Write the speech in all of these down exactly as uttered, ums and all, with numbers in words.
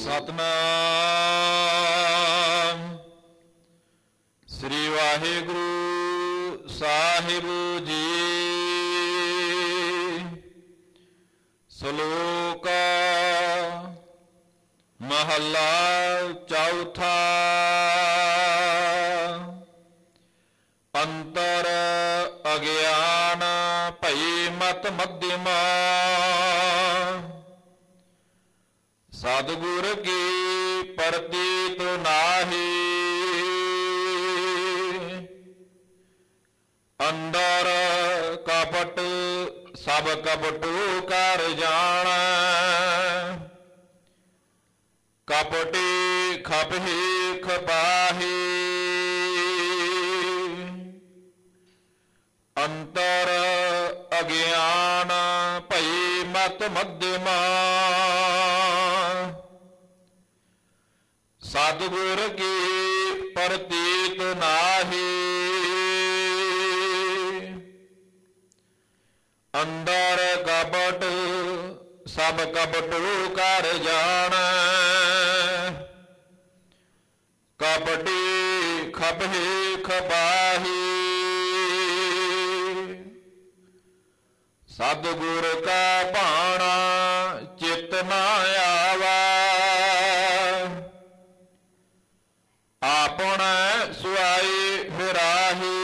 ਸਤਨਾਮ ਸ੍ਰੀ ਵਾਹਿਗੁਰੂ ਸਾਹਿਬ ਜੀ। ਸ਼ਲੋਕ ਮਹੱਲਾ ਚੌਥਾ। ਅੰਤਰ ਅਗਿਆਨ ਭਈ ਮਤ ਮਧਿਮਾ, ਸਤਿਗੁਰ ਕੀ ਪ੍ਰਤੀਤ ਨਾਹੀ। ਅੰਦਰ ਕਪਟ ਸਭ ਕਪਟੂ ਕਰ ਜਾਣੈ, ਕਪਟੀ ਖਪਹੀ ਖਪਾਹੀ। ਅੰਤਰ ਅਗਿਆਨ ਭਈ ਮਤ ਮਧਿਮਾ, ਸਤਿਗੁਰ ਕੀ ਪ੍ਰਤੀਤ ਨਾਹੀ। ਅੰਦਰ ਕਪਟ ਸਭ ਕਪਟੂ ਕਰ ਜਾਣੈ, ਕਪਟੀ ਖਪਹੀ ਖਪਾਹੀ। ਸਤਿਗੁਰ ਕਾ ਭਾਣਾ ਚਿਤ ਨਾ ਆਵੈ, ਆਪਣਾ ਸੁਆਈ ਫਿਰਾਹੀ।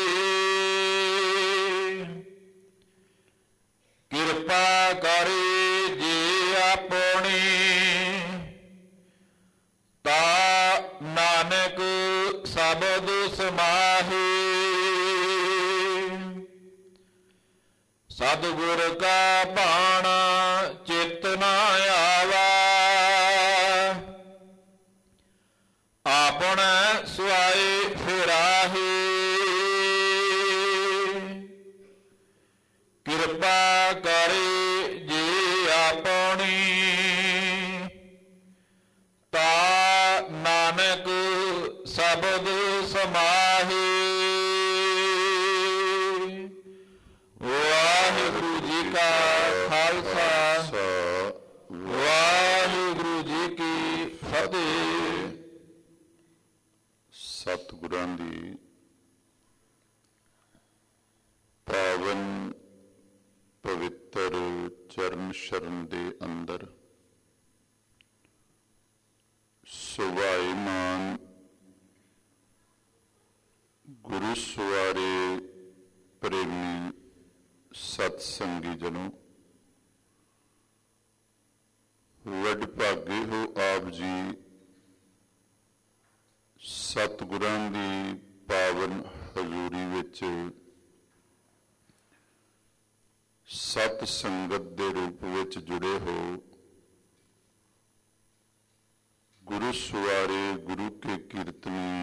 ਕਿਰਪਾ ਕਰੀ ਜੀ ਆਪਣੀ, ਤਾ ਨਾਨਕ ਸ਼ਬਦ ਸਮਾਹੀ। ਸਤਿਗੁਰ ਕਾ ਭਾਣਾ ਚਿਤ ਨਾ ਆਵੈ, ਆਪਣਾ ਸੁਆਈ ਫਿਰਾਹੀ। ਕਿਰਪਾ ਕਰੇ ਜੀ ਆਪਣੀ, ਤਾ ਨਾਨਕ ਸ਼ਬਦ ਸਮਾਹੀ। ਵਾਹਿਗੁਰੂ ਜੀ ਕਾ ਖਾਲਸਾ, ਵਾਹਿਗੁਰੂ ਜੀ ਕੀ ਫਤਿਹ। ਸਤਿਗੁਰਾਂ ਦੀ ਪਾਵਨ ਪਵਿੱਤਰ ਚਰਨ ਸ਼ਰਨ ਦੇ ਅੰਦਰ ਸੁਭਾਈਮਾਨ ਗੁਰੂ ਸਵਾਰੇ ਪ੍ਰੇਮੀ ਸਤ ਸੰਗੀ ਜਨੋ, ਵੱਡ ਭਾਗੇ ਹੋ ਆਪ ਜੀ ਸਤਿਗੁਰਾਂ ਦੀ ਪਾਵਨ ਹਜ਼ੂਰੀ ਵਿੱਚ ਸਤ ਸੰਗਤ ਦੇ ਰੂਪ ਵਿੱਚ ਜੁੜੇ ਹੋ। ਗੁਰੂ ਸਵਾਰੇ ਗੁਰੂ ਕੇ ਕੀਰਤਨੀ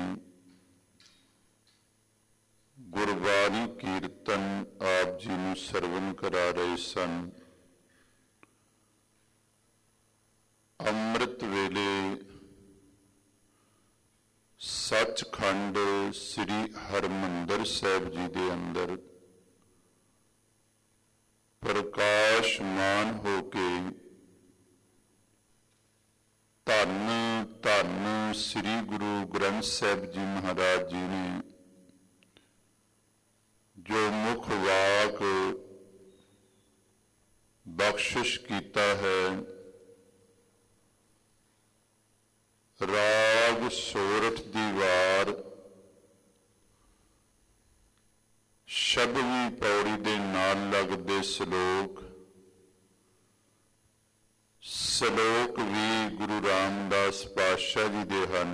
ਗੁਰਬਾਣੀ ਕੀਰਤਨ ਆਪ ਜੀ ਨੂੰ ਸਰਵਨ ਕਰਾ ਰਹੇ ਸਨ। ਅੰਮ੍ਰਿਤ ਵੇਲੇ ਸੱਚਖੰਡ ਸ੍ਰੀ ਹਰਿਮੰਦਰ ਸਾਹਿਬ ਜੀ ਦੇ ਅੰਦਰ ਪ੍ਰਕਾਸ਼ਮਾਨ ਹੋ ਕੇ ਧੰਨ ਧੰਨ ਸ੍ਰੀ ਗੁਰੂ ਗ੍ਰੰਥ ਸਾਹਿਬ ਜੀ ਮਹਾਰਾਜ ਜੀ ਨੇ ਜੋ ਮੁਖ ਵਾਕ ਬਖਸ਼ਿਸ਼ ਕੀਤਾ ਹੈ, ਰਾਗ ਸੋਰਠ ਦੀ ਵਾਰ ਛੱਬਵੀਂ ਪੌੜੀ ਦੇ ਨਾਲ ਲੱਗਦੇ ਸ਼ਲੋਕ, ਸ਼ਲੋਕ ਵੀ ਗੁਰੂ ਰਾਮਦਾਸ ਪਾਤਸ਼ਾਹ ਜੀ ਦੇ ਹਨ,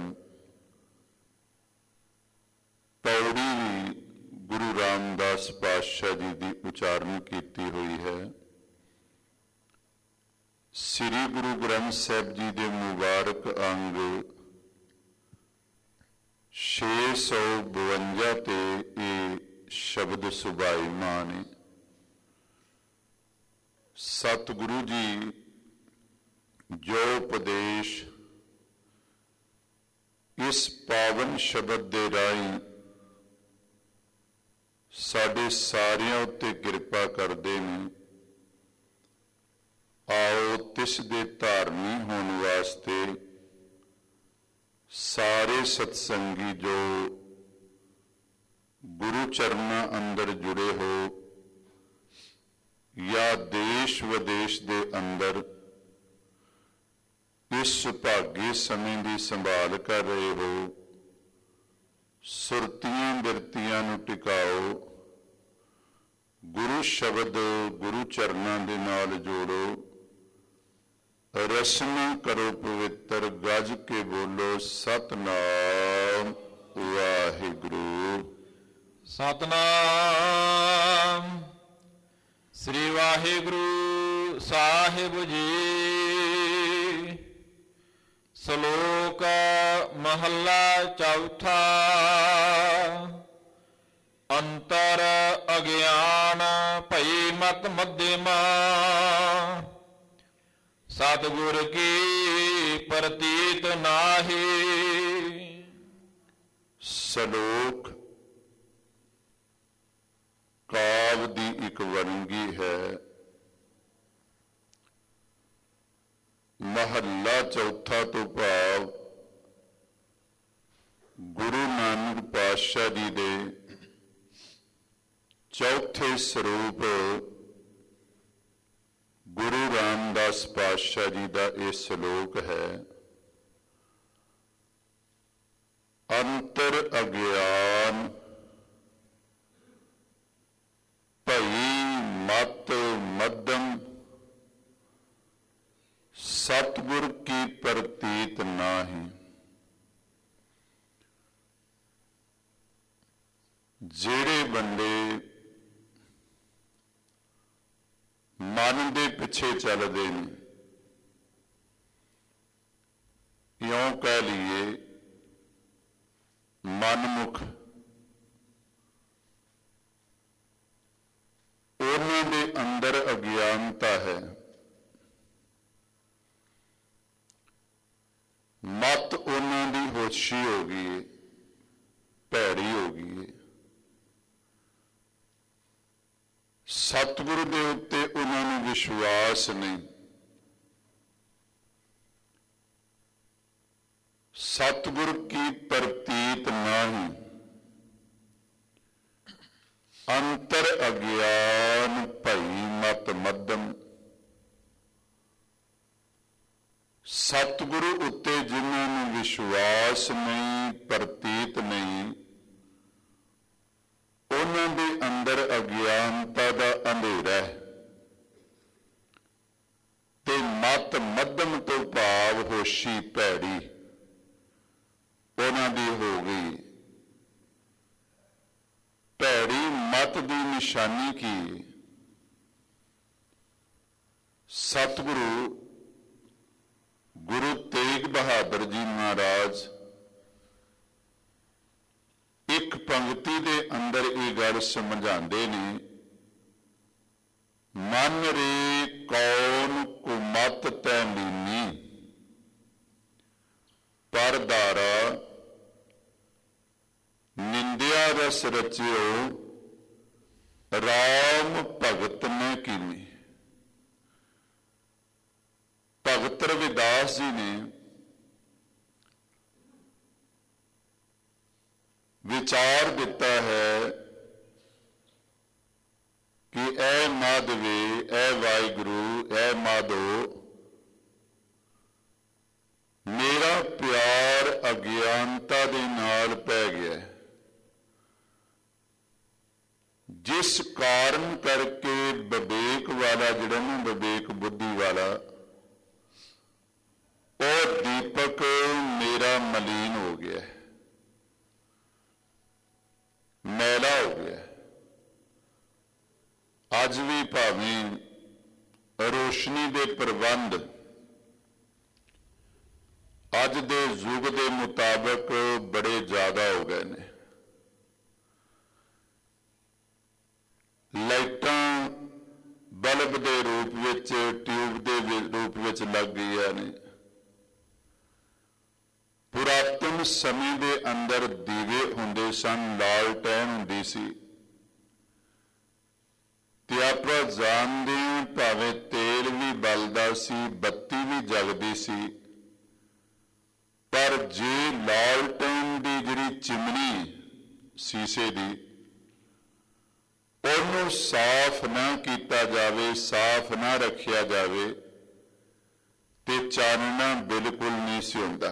ਪੌੜੀ ਵੀ ਗੁਰੂ ਰਾਮਦਾਸ ਪਾਤਸ਼ਾਹ ਜੀ ਦੀ ਉਚਾਰਨ ਕੀਤੀ ਹੋਈ ਹੈ। ਸ੍ਰੀ ਗੁਰੂ ਗ੍ਰੰਥ ਸਾਹਿਬ ਜੀ ਦੇ ਮੁਬਾਰਕ ਅੰਗ ਛੇ ਸੌ ਬਵੰਜਾ ਤੇ ਇਹ ਸ਼ਬਦ ਸੁਭਾਈਮਾਨ ਹੈ। ਸਤਿਗੁਰੂ ਜੀ ਜੋ ਉਪਦੇਸ਼ ਇਸ ਪਾਵਨ ਸ਼ਬਦ ਦੇ ਰਾਹੀਂ ਸਾਡੇ ਸਾਰਿਆਂ ਉੱਤੇ ਕਿਰਪਾ ਕਰਦੇ ਨੇ, ਆਓ ਤਿਸ ਦੇ ਧਾਰਨੀ ਹੋਣ ਵਾਸਤੇ ਸਾਰੇ ਸਤਸੰਗੀ ਜੋ ਗੁਰੂ ਚਰਨਾਂ ਅੰਦਰ ਜੁੜੇ ਹੋ ਜਾਂ ਦੇਸ਼ ਵਿਦੇਸ਼ ਦੇ ਅੰਦਰ ਇਸ ਸੁਭਾਗੇ ਸਮੇਂ ਦੀ ਸੰਭਾਲ ਕਰ ਰਹੇ ਹੋ, ਸੁਰਤੀਆਂ ਬਿਰਤੀਆਂ ਨੂੰ ਟਿਕਾਓ, ਗੁਰੂ ਸ਼ਬਦ ਗੁਰੂ ਚਰਨਾਂ ਦੇ ਨਾਲ ਜੋੜੋ, ਰਸਮ ਕਰੋ ਪਵਿੱਤਰ, ਗੱਜ ਕੇ ਬੋਲੋ ਸਤਨਾਮ ਵਾਹਿਗੁਰੂ। ਸਤਨਾਮ ਸ੍ਰੀ ਵਾਹਿਗੁਰੂ ਸਾਹਿਬ ਜੀ। ਸ਼ਲੋਕ ਮਹੱਲਾ ਚੌਥਾ। ਅੰਤਰ ਅਗਿਆਨ ਭਈ ਮਤ ਮਧਿਮਾ, ਸਤਿਗੁਰ ਕੀ ਪ੍ਰਤੀਤ ਨਾਹੀ। ਸ਼ਲੋਕ ਕਾਵ ਦੀ ਇੱਕ ਵੰਨਗੀ ਹੈ। ਮਹੱਲਾ ਚੌਥਾ ਤੋਂ ਭਾਵ ਗੁਰੂ ਨਾਨਕ ਪਾਤਸ਼ਾਹ ਜੀ ਦੇ ਚੌਥੇ ਸਰੂਪ ਗੁਰੂ ਰਾਮਦਾਸ ਪਾਤਸ਼ਾਹ ਜੀ ਦਾ ਇਹ ਸ਼ਲੋਕ ਹੈ। ਅੰਤਰ ਅਗਿਆਨ ਭਈ ਮਤ ਮੱਧਮ, ਸਤਿਗੁਰ ਕੀ ਪ੍ਰਤੀਤ ਨਾਹੀ। ਜਿਹੜੇ ਬੰਦੇ ਮਨ ਦੇ ਪਿੱਛੇ ਚੱਲਦੇ ਨੇ, ਇਉਂ ਕਹਿ ਲਈਏ ਮਨਮੁਖ, ਉਹਨਾਂ ਦੇ ਅੰਦਰ ਅਗਿਆਨਤਾ ਹੈ। ਮਤ ਉਹਨਾਂ ਦੀ ਹੋਸ਼ੀ ਹੋ ਗਈ ਹੈ, ਭੈੜੀ ਹੋ ਗਈ ਹੈ। ਸਤਿਗੁਰੂ ਦੇ ਉੱਤੇ ਉਹਨਾਂ ਨੂੰ ਵਿਸ਼ਵਾਸ ਨਹੀਂ। ਸਤਿਗੁਰ ਕੀ ਪ੍ਰਤੀਤ ਨਾਹੀ। ਅੰਤਰ ਅਗਿਆਨ ਭਈ ਮਤ ਮੱਧਮ, ਸਤਿਗੁਰੂ ਉੱਤੇ ਜਿਨ੍ਹਾਂ ਨੂੰ ਵਿਸ਼ਵਾਸ ਨਹੀਂ, ਪ੍ਰਤੀਤ ਨਹੀਂ, ਉਹਨਾਂ ਦੇ ਅੰਦਰ ਅਗਿਆਨਤਾ ਦਾ ਅੰਧੇਰਾ ਹੈ। ਤੇ ਮਤ ਮੱਧਮ ਤੋਂ ਭਾਵ ਹੋਸ਼ੀ ਭੈੜੀ ਉਹਨਾਂ ਦੀ ਹੋ ਗਈ। ਭੈੜੀ ਮਤ ਦੀ ਨਿਸ਼ਾਨੀ ਕੀ? ਸਤਿਗੁਰੂ ਗੁਰੂ ਤੇਗ ਬਹਾਦਰ ਜੀ ਮਹਾਰਾਜ ਇੱਕ ਪੰਕਤੀ ਦੇ ਅੰਦਰ ਇਹ ਗੱਲ ਸਮਝਾਉਂਦੇ ਨੇ, ਮਨ ਰੇ ਕੌਣ ਕੁਮਤ ਤੈ ਲੀਨੀ, ਪਰਦਾਰਾ ਨਿੰਦਿਆ ਰਸ ਰਚਿਓ, ਰਾਮ ਭਗਤ ਨ ਕੀਨੀ। ਭਗਤ ਰਵਿਦਾਸ ਜੀ ਨੇ ਵਿਚਾਰ ਦਿੱਤਾ ਹੈ ਕਿ ਐ ਮਾਧਵੇ, ਐ ਵਾਹਿਗੁਰੂ, ਐ ਮਾਧੋ, ਮੇਰਾ ਪਿਆਰ ਅਗਿਆਨਤਾ ਦੇ ਨਾਲ ਪੈ ਗਿਆ, ਜਿਸ ਕਾਰਨ ਕਰਕੇ ਵਿਵੇਕ ਵਾਲਾ ਜਿਹੜਾ ਨਾ, ਵਿਵੇਕ ਬੁੱਧੀ ਵਾਲਾ, ਉਹ ਦੀਪਕ ਮੇਰਾ ਮਲੀਨ ਹੋ ਗਿਆ, ਮੈਲਾ ਹੋ ਗਿਆ। ਅੱਜ ਵੀ ਭਾਵੇਂ ਰੋਸ਼ਨੀ ਦੇ ਪ੍ਰਬੰਧ ਅੱਜ ਦੇ ਯੁੱਗ ਦੇ ਮੁਤਾਬਕ ਬੜੇ ਜ਼ਿਆਦਾ ਹੋ ਗਏ ਨੇ। ਲਾਈਟਾਂ ਬਲਬ ਦੇ ਰੂਪ ਵਿੱਚ, ਟਿਊਬ ਦੇ ਰੂਪ ਵਿੱਚ ਲੱਗ ਗਈਆਂ ਨੇ। ਪੁਰਾਤਨ ਸਮੇਂ ਦੇ ਅੰਦਰ ਦੀਵੇ ਹੁੰਦੇ ਸਨ, ਲਾਲਟੈਨ ਹੁੰਦੀ ਸੀ। ਤੇ ਆਪਾਂ ਜਾਣਦੇ ਹਾਂ ਭਾਵੇਂ ਤੇਲ ਵੀ ਬਲਦਾ ਸੀ, ਬੱਤੀ ਵੀ ਜਗਦੀ ਸੀ, ਪਰ ਜੇ ਲਾਲਟੈਨ ਦੀ ਜਿਹੜੀ ਚਿਮਨੀ ਸ਼ੀਸ਼ੇ ਦੀ ਉਹਨੂੰ ਸਾਫ਼ ਨਾ ਕੀਤਾ ਜਾਵੇ, ਸਾਫ਼ ਨਾ ਰੱਖਿਆ ਜਾਵੇ ਤੇ ਚਾਨਣਾ ਬਿਲਕੁਲ ਨਹੀਂ ਸੀ ਹੁੰਦਾ।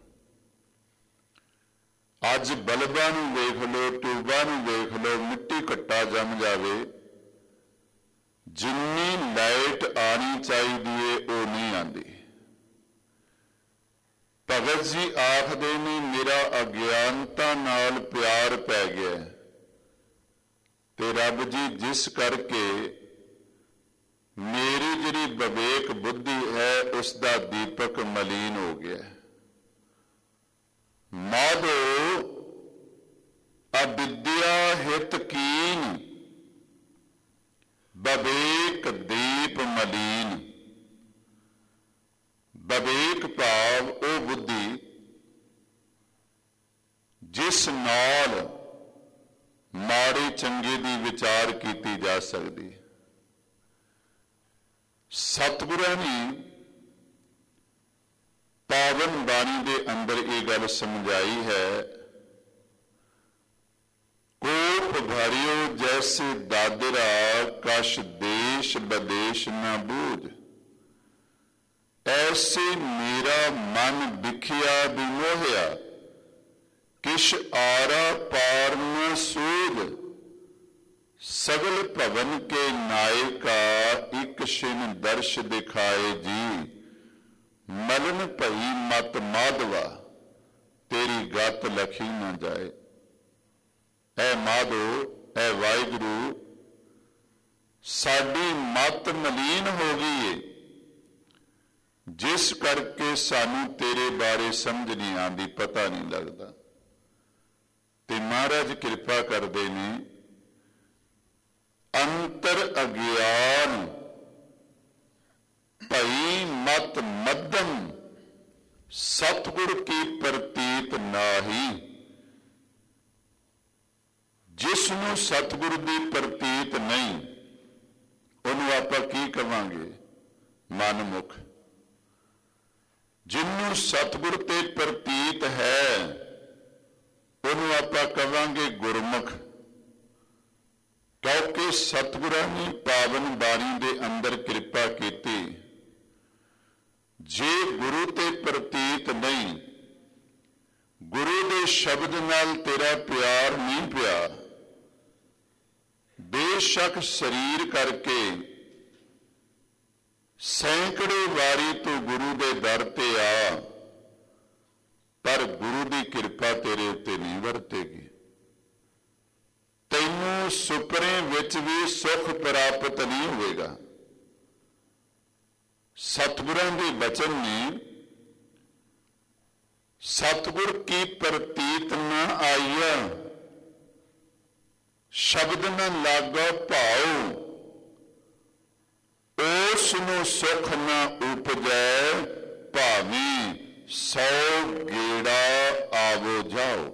ਅੱਜ ਬਲਬਾਂ ਨੂੰ ਵੇਖ ਲਓ, ਟਿਊਬਾਂ ਨੂੰ ਵੇਖ ਲਓ, ਮਿੱਟੀ ਘੱਟਾ ਜੰਮ ਜਾਵੇ, ਜਿੰਨੀ ਲਾਈਟ ਆਣੀ ਚਾਹੀਦੀ ਏ ਉਹ ਨਹੀਂ ਆਉਂਦੀ। ਭਗਤ ਜੀ ਆਖਦੇ ਨੇ ਮੇਰਾ ਅਗਿਆਨਤਾ ਨਾਲ ਪਿਆਰ ਪੈ ਗਿਆ ਤੇ ਰੱਬ ਜੀ ਜਿਸ ਕਰਕੇ ਮੇਰੀ ਜਿਹੜੀ ਵਿਵੇਕ ਬੁੱਧੀ ਹੈ ਉਸ ਦਾ ਦੀਪਕ ਮਲੀਨ ਹੋ ਗਿਆ। ਮਾਧੋ ਅਵਿਦਿਆ ਹਿਤ ਕੀਨ, ਵਿਵੇਕ ਦੀਪ ਮਲੀਨ। ਵਿਵੇਕ ਭਾਵ ਉਹ ਬੁੱਧੀ ਜਿਸ ਨਾਲ ਮਾੜੇ ਚੰਗੇ ਦੀ ਵਿਚਾਰ ਕੀਤੀ ਜਾ ਸਕਦੀ। ਸਤਿਗੁਰਾਂ ਨੇ ਪਾਵਨ ਬਾਣੀ ਦੇ ਅੰਦਰ ਇਹ ਗੱਲ ਸਮਝਾਈ ਹੈ, ਕੋਪ ਭਰਿਓ ਜੈਸੇ ਦਾਦਰਾ, ਕਛ ਦੇਸ਼ ਵਿਦੇਸ਼ ਨਾ ਬੂਝ। ਐਸੇ ਮੇਰਾ ਮਨ ਵਿਖਿਆ ਵਿਮੋਹਿਆ, ਕਿਛ ਆਰਾ ਪਾਰ ਨ ਸੂਝ। ਸਗਲ ਭਵਨ ਕੇ ਨਾਇਕਾ, ਇਕ ਛਿਨ ਦਰਸ਼ ਦਿਖਾਏ ਜੀ। ਮਲਨ ਭਈ ਮਤ ਮਾਧਵਾ, ਤੇਰੀ ਗਤ ਲਖੀ ਨਾ ਜਾਏ। ਐ ਮਾਧੋ, ਐ ਵਾਹਿਗੁਰੂ, ਸਾਡੀ ਮਤ ਮਲੀਨ ਹੋ ਗਈ ਏ, ਜਿਸ ਕਰਕੇ ਸਾਨੂੰ ਤੇਰੇ ਬਾਰੇ ਸਮਝ ਨਹੀਂ ਆਉਂਦੀ, ਪਤਾ ਨਹੀਂ ਲੱਗਦਾ। ਤੇ ਮਹਾਰਾਜ ਕਿਰਪਾ ਕਰਦੇ ਨੇ, ਅੰਤਰ ਅਗਿਆਨ ਭਈ ਮਤ ਮੱਧਮ, ਸਤਿਗੁਰ ਕੀ ਪ੍ਰਤੀਤ ਨਾਹੀ। ਜਿਸ ਨੂੰ ਸਤਿਗੁਰ ਦੀ ਪ੍ਰਤੀਤ ਨਹੀਂ ਉਹਨੂੰ ਆਪਾਂ ਕੀ ਕਵਾਂਗੇ? ਮਨਮੁਖ। ਜਿਹਨੂੰ ਸਤਿਗੁਰ ਤੇ ਪ੍ਰਤੀਤ ਹੈ ਉਹਨੂੰ ਆਪਾਂ ਕਵਾਂਗੇ ਗੁਰਮੁਖ। ਕਿਉਂਕਿ ਸਤਿਗੁਰਾਂ ਨੇ ਪਾਵਨ ਬਾਣੀ ਦੇ ਅੰਦਰ ਕਿਰਪਾ ਕੀਤੀ। ਜੇ ਗੁਰੂ ਤੇ ਪ੍ਰਤੀਤ ਨਹੀਂ, ਗੁਰੂ ਦੇ ਸ਼ਬਦ ਨਾਲ ਤੇਰਾ ਪਿਆਰ ਨਹੀਂ ਪਿਆ, ਬੇਸ਼ੱਕ ਸਰੀਰ ਕਰਕੇ ਸੈਂਕੜੇ ਵਾਰੀ ਤੂੰ ਗੁਰੂ ਦੇ ਦਰ ਤੇ ਆ, ਪਰ ਗੁਰੂ ਦੀ ਕਿਰਪਾ ਤੇਰੇ ਉੱਤੇ ਨਹੀਂ ਵਰਤੇਗੀ। ਤੈਨੂੰ ਸੁਪਨੇ ਵਿੱਚ ਵੀ ਸੁੱਖ ਪ੍ਰਾਪਤ ਨਹੀਂ ਹੋਵੇਗਾ। ਸਤਿਗੁਰਾਂ ਦੇ ਬਚਨ ਨੇ, ਸਤਿਗੁਰ ਕੀ ਪ੍ਰਤੀਤ ਨਾ ਆਈਆ, ਸ਼ਬਦ ਨਾ ਲਾਗਾ ਭਾਉ, ਉਸ ਨੂੰ ਸੁੱਖ ਨਾ ਉਪਜੈ, ਭਾਵੇਂ ਸੌ ਗੇੜਾ ਆਵੋ ਜਾਓ।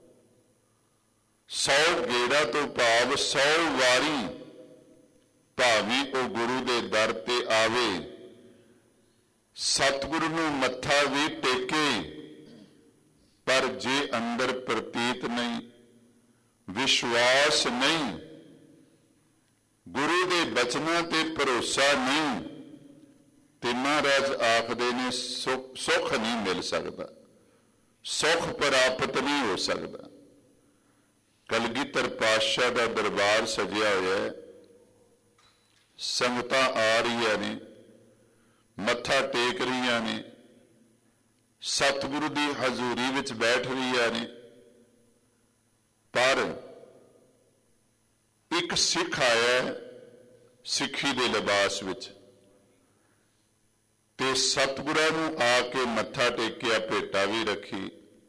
ਸੌ ਗੇੜਾ ਤੋਂ ਭਾਵ ਸੌ ਵਾਰੀ ਭਾਵੇਂ ਉਹ ਗੁਰੂ ਦੇ ਦਰ ਤੇ ਆਵੇ, ਸਤਿਗੁਰੂ ਨੂੰ ਮੱਥਾ ਵੀ ਟੇਕੇ, ਪਰ ਜੇ ਅੰਦਰ ਪ੍ਰਤੀਤ ਨਹੀਂ, ਵਿਸ਼ਵਾਸ ਨਹੀਂ, ਗੁਰੂ ਦੇ ਬਚਨਾਂ ਤੇ ਭਰੋਸਾ ਨਹੀਂ, ਤੇ ਮਹਾਰਾਜ ਆਖਦੇ ਨੇ ਸੁੱਖ ਸੁੱਖ ਨਹੀਂ ਮਿਲ ਸਕਦਾ, ਸੁੱਖ ਪ੍ਰਾਪਤ ਨਹੀਂ ਹੋ ਸਕਦਾ। ਕਲਗੀਧਰ ਪਾਤਸ਼ਾਹ ਦਾ ਦਰਬਾਰ ਸਜਿਆ ਹੋਇਆ ਹੈ, ਸੰਗਤਾਂ ਆ ਰਹੀਆਂ ਨੇ, ਮੱਥਾ ਟੇਕ ਰਹੀਆਂ ਨੇ, ਸਤਿਗੁਰੂ ਦੀ ਹਜ਼ੂਰੀ ਵਿੱਚ ਬੈਠ ਰਹੀਆਂ ਨੇ, ਪਰ ਇੱਕ ਸਿੱਖ ਆਇਆ ਸਿੱਖੀ ਦੇ ਲਿਬਾਸ ਵਿੱਚ, ਤੇ ਸਤਿਗੁਰਾਂ ਨੂੰ ਆ ਕੇ ਮੱਥਾ ਟੇਕਿਆ, ਭੇਟਾ ਵੀ ਰੱਖੀ।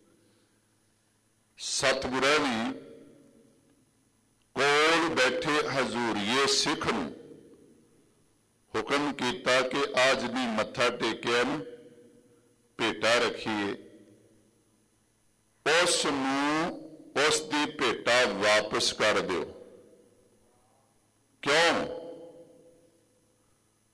ਸਤਿਗੁਰਾਂ ਨੇ ਕੋਲ ਬੈਠੇ ਹਜ਼ੂਰੀਏ ਸਿੱਖ ਨੂੰ ਹੁਕਮ ਕੀਤਾ ਕਿ ਅੱਜ ਵੀ ਮੱਥਾ ਟੇਕਿਆ ਨੂੰ ਭੇਟਾ ਰੱਖੀਏ, ਉਸ ਨੂੰ ਉਸ ਦੀ ਭੇਟਾ ਵਾਪਸ ਕਰ ਦਿਓ। ਕਿਉਂ?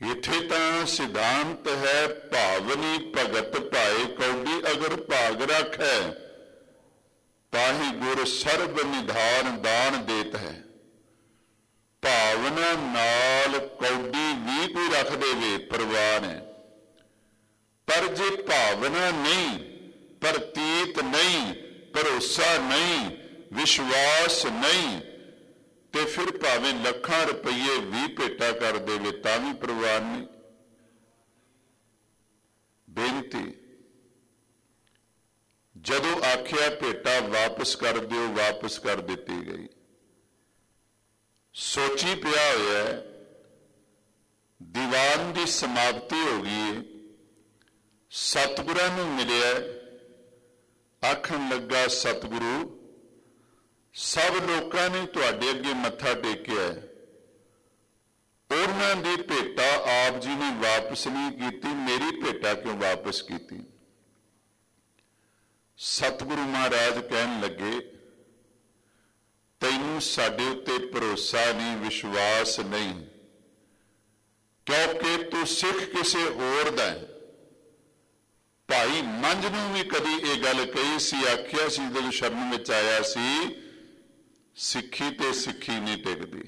ਇੱਥੇ ਤਾਂ ਸਿਧਾਂਤ ਹੈ ਭਾਵਨੀ ਭਗਤ ਭਾਏ ਕੌਡੀ ਅਗਰ ਭਾਗ ਰੱਖੈ ਤਾਹੀ ਗੁਰ ਸਰਬ ਨਿਧਾਨ ਦਾਨ ਦੇਤ ਹੈ। ਭਾਵਨਾ ਨਾਲ ਕੌਡੀ ਵੀ ਕੋਈ ਰੱਖ ਦੇਵੇ ਪ੍ਰਵਾਨ ਹੈ, ਪਰ ਜੇ ਭਾਵਨਾ ਨਹੀਂ, ਪ੍ਰਤੀਤ ਨਹੀਂ, ਭਰੋਸਾ ਨਹੀਂ, ਵਿਸ਼ਵਾਸ ਨਹੀਂ, ਤੇ ਫਿਰ ਭਾਵੇਂ ਲੱਖਾਂ ਰੁਪਈਏ ਵੀ ਭੇਟਾ ਕਰ ਦੇਵੇ ਤਾਂ ਵੀ ਪ੍ਰਵਾਨ ਨਹੀਂ। ਬੇਨਤੀ, ਜਦੋਂ ਆਖਿਆ ਭੇਟਾ ਵਾਪਸ ਕਰ ਦਿਓ, ਵਾਪਸ ਕਰ ਦਿੱਤੀ ਗਈ। ਸੋਚੀ ਪਿਆ ਹੋਇਆ ਦੀਵਾਨ ਦੀ ਸਮਾਪਤੀ ਹੋ ਗਈ, ਸਤਿਗੁਰਾਂ ਨੂੰ ਮਿਲਿਆ, ਆਖਣ ਲੱਗਾ ਸਤਿਗੁਰੂ ਸਭ ਲੋਕਾਂ ਨੇ ਤੁਹਾਡੇ ਅੱਗੇ ਮੱਥਾ ਟੇਕਿਆ, ਉਹਨਾਂ ਦੀ ਭੇਟਾ ਆਪ ਜੀ ਨੇ ਵਾਪਸ ਨਹੀਂ ਕੀਤੀ, ਮੇਰੀ ਭੇਟਾ ਕਿਉਂ ਵਾਪਸ ਕੀਤੀ? ਸਤਿਗੁਰੂ ਮਹਾਰਾਜ ਕਹਿਣ ਲੱਗੇ ਤੈਨੂੰ ਸਾਡੇ ਉੱਤੇ ਭਰੋਸਾ ਨਹੀਂ, ਵਿਸ਼ਵਾਸ ਨਹੀਂ, ਕਿਉਂਕਿ ਤੂੰ ਸਿੱਖ ਕਿਸੇ ਹੋਰ ਦਾ ਹੈ। ਭਾਈ ਮੰਝ ਨੂੰ ਵੀ ਕਦੀ ਇਹ ਗੱਲ ਕਹੀ ਸੀ, ਆਖਿਆ ਸੀ ਜਦੋਂ ਸ਼ਰਨ ਵਿੱਚ ਆਇਆ ਸੀ, ਸਿੱਖੀ ਤੇ ਸਿੱਖੀ ਨਹੀਂ ਟਿਕਦੀ,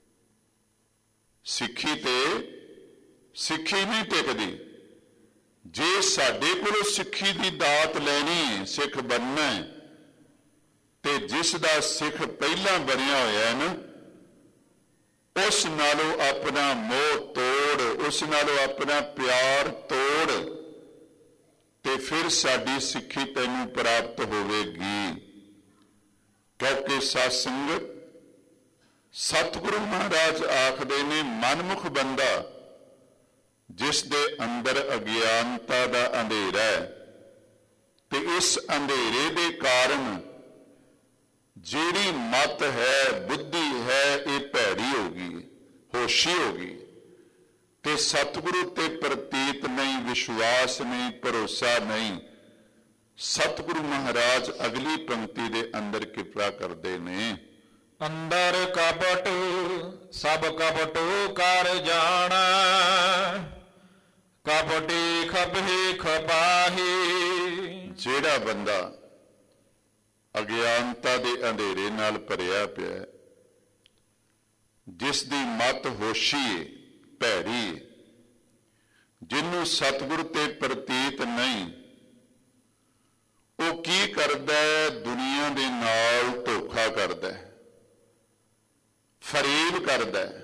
ਸਿੱਖੀ ਤੇ ਸਿੱਖੀ ਨਹੀਂ ਟਿਕਦੀ। ਜੇ ਸਾਡੇ ਕੋਲੋਂ ਸਿੱਖੀ ਦੀ ਦਾਤ ਲੈਣੀ ਹੈ, ਸਿੱਖ ਬਣਨਾ ਹੈ, ਤੇ ਜਿਸ ਦਾ ਸਿੱਖ ਪਹਿਲਾਂ ਬਣਿਆ ਹੋਇਆ ਹੈ ਨਾ, ਉਸ ਨਾਲੋਂ ਆਪਣਾ ਮੋਹ ਤੋੜ, ਉਸ ਨਾਲੋਂ ਆਪਣਾ ਪਿਆਰ ਤੋੜ, ਤੇ ਫਿਰ ਸਾਡੀ ਸਿੱਖੀ ਤੈਨੂੰ ਪ੍ਰਾਪਤ ਹੋਵੇਗੀ। ਕਿਉਂਕਿ ਸਾਧ ਸੰਗਤ ਸਤਿਗੁਰੂ ਮਹਾਰਾਜ ਆਖਦੇ ਨੇ, ਮਨਮੁਖ ਬੰਦਾ ਜਿਸ ਦੇ ਅੰਦਰ ਅਗਿਆਨਤਾ ਦਾ ਅੰਧੇਰਾ ਹੈ, ਤੇ ਇਸ ਅੰਧੇਰੇ ਦੇ ਕਾਰਨ ਜਿਹੜੀ ਮਤ ਹੈ, ਬੁੱਧੀ ਹੈ, ਇਹ ਭੈੜੀ ਹੋ ਗਈ, ਹੋਸ਼ੀ ਹੋ ਗਈ, ਤੇ ਸਤਿਗੁਰੂ ਤੇ ਪ੍ਰਤੀਤ ਨਹੀਂ, ਵਿਸ਼ਵਾਸ ਨਹੀਂ, ਭਰੋਸਾ ਨਹੀਂ। ਸਤਿਗੁਰੂ ਮਹਾਰਾਜ ਅਗਲੀ ਪੰਕਤੀ ਦੇ ਅੰਦਰ ਕਿਰਪਾ ਕਰਦੇ ਨੇ, ਅੰਦਰ ਕਪਟ ਸਭ ਕਪਟੋ ਕਰ ਜਾਣਾ, ਕਪਟੀ ਖਪੇ ਖਪਾਹੀ। ਜਿਹੜਾ ਬੰਦਾ ਅਗਿਆਨਤਾ ਦੇ ਅੰਧੇਰੇ ਨਾਲ ਭਰਿਆ ਪਿਆ, ਜਿਸ ਦੀ ਮਤ ਹੋਸ਼ੀ ਹੈ, ਭੈੜੀ ਹੈ, ਜਿਹਨੂੰ ਸਤਿਗੁਰ ਤੇ ਪ੍ਰਤੀਤ ਨਹੀਂ, ਉਹ ਕੀ ਕਰਦਾ ਹੈ? ਦੁਨੀਆ ਦੇ ਨਾਲ ਧੋਖਾ ਕਰਦਾ ਹੈ, ਫਰੇਬ ਕਰਦਾ ਹੈ।